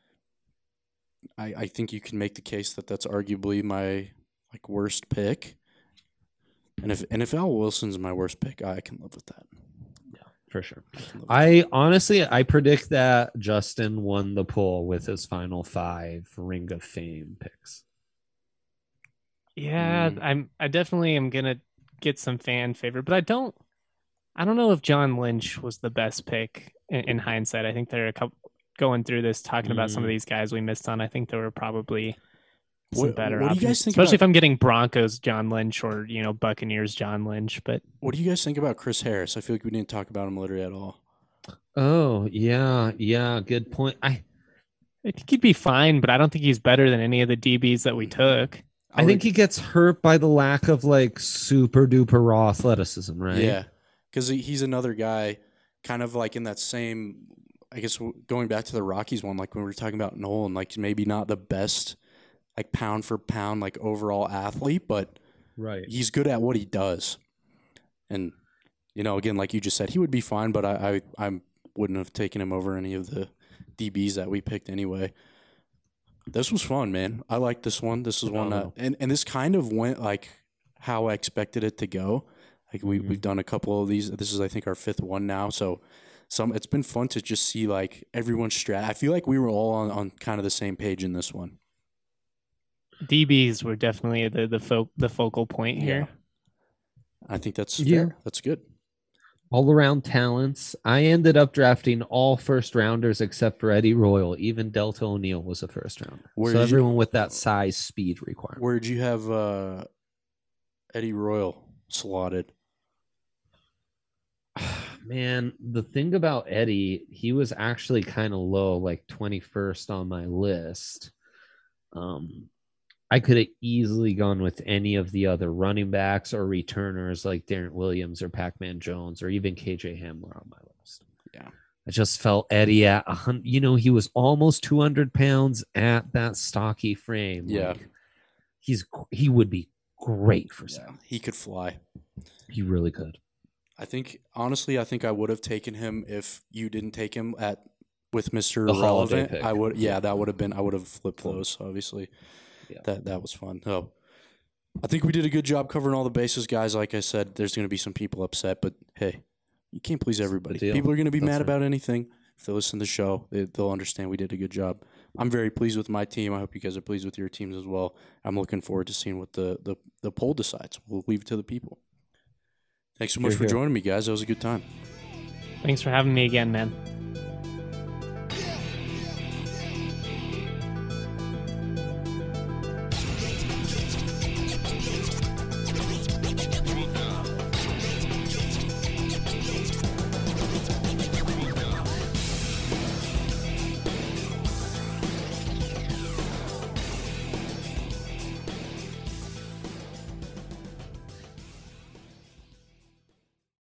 I think you can make the case that's arguably my worst pick. And if Al Wilson's my worst pick, I can live with that. Yeah, for sure. I predict that Justin won the poll with his final 5 Ring of Fame picks. Yeah, I definitely am gonna get some fan favor, but I don't know if John Lynch was the best pick in hindsight. I think there are a couple going through this talking about some of these guys we missed on. I think there were probably some better options, do you guys think especially if I'm getting Broncos John Lynch or Buccaneers John Lynch. But what do you guys think about Chris Harris? I feel like we didn't talk about him literally at all. Oh yeah, good point. I think he'd be fine, but I don't think he's better than any of the DBs that we took. I think he gets hurt by the lack of super duper raw athleticism, right? Yeah, because he's another guy, kind of in that same. I guess going back to the Rockies one, when we were talking about Nolan, maybe not the best. Pound for pound, overall athlete, but he's good at what he does. And, again, like you just said, he would be fine, but I wouldn't have taken him over any of the DBs that we picked anyway. This was fun, man. I like this one. This is one that, and this kind of went how I expected it to go. We've done a couple of these. This is, I think, our 5th one now. So it's been fun to just see everyone's strat. I feel like we were all on kind of the same page in this one. DBs were definitely the focal point here. Yeah. I think that's fair. That's good. All around talents. I ended up drafting all first rounders except for Eddie Royal. Even Delta O'Neal was a first rounder. So everyone with that size speed requirement. Where did you have Eddie Royal slotted? Man, the thing about Eddie, he was actually kind of low, 21st on my list. I could have easily gone with any of the other running backs or returners like Darren Williams or Pac-Man Jones or even KJ Hamler on my list. Yeah. I just felt Eddie at, he was almost 200 pounds at that stocky frame. Yeah. He would be great for Sam. Yeah, he could fly. He really could. Honestly, I think I would have taken him if you didn't take him with Mr. The Relevant. pick. I would, that would have been, I would have flipped those, obviously. Yeah. That was fun. Oh, I think we did a good job covering all the bases, guys. Like I said, there's going to be some people upset, but hey, you can't please everybody. People are going to be mad about anything. If they listen to the show, they'll understand we did a good job. I'm very pleased with my team. I hope you guys are pleased with your teams as well. I'm looking forward to seeing what the poll decides. We'll leave it to the people. Thanks so much for joining me, guys. That was a good time. Thanks for having me again, man.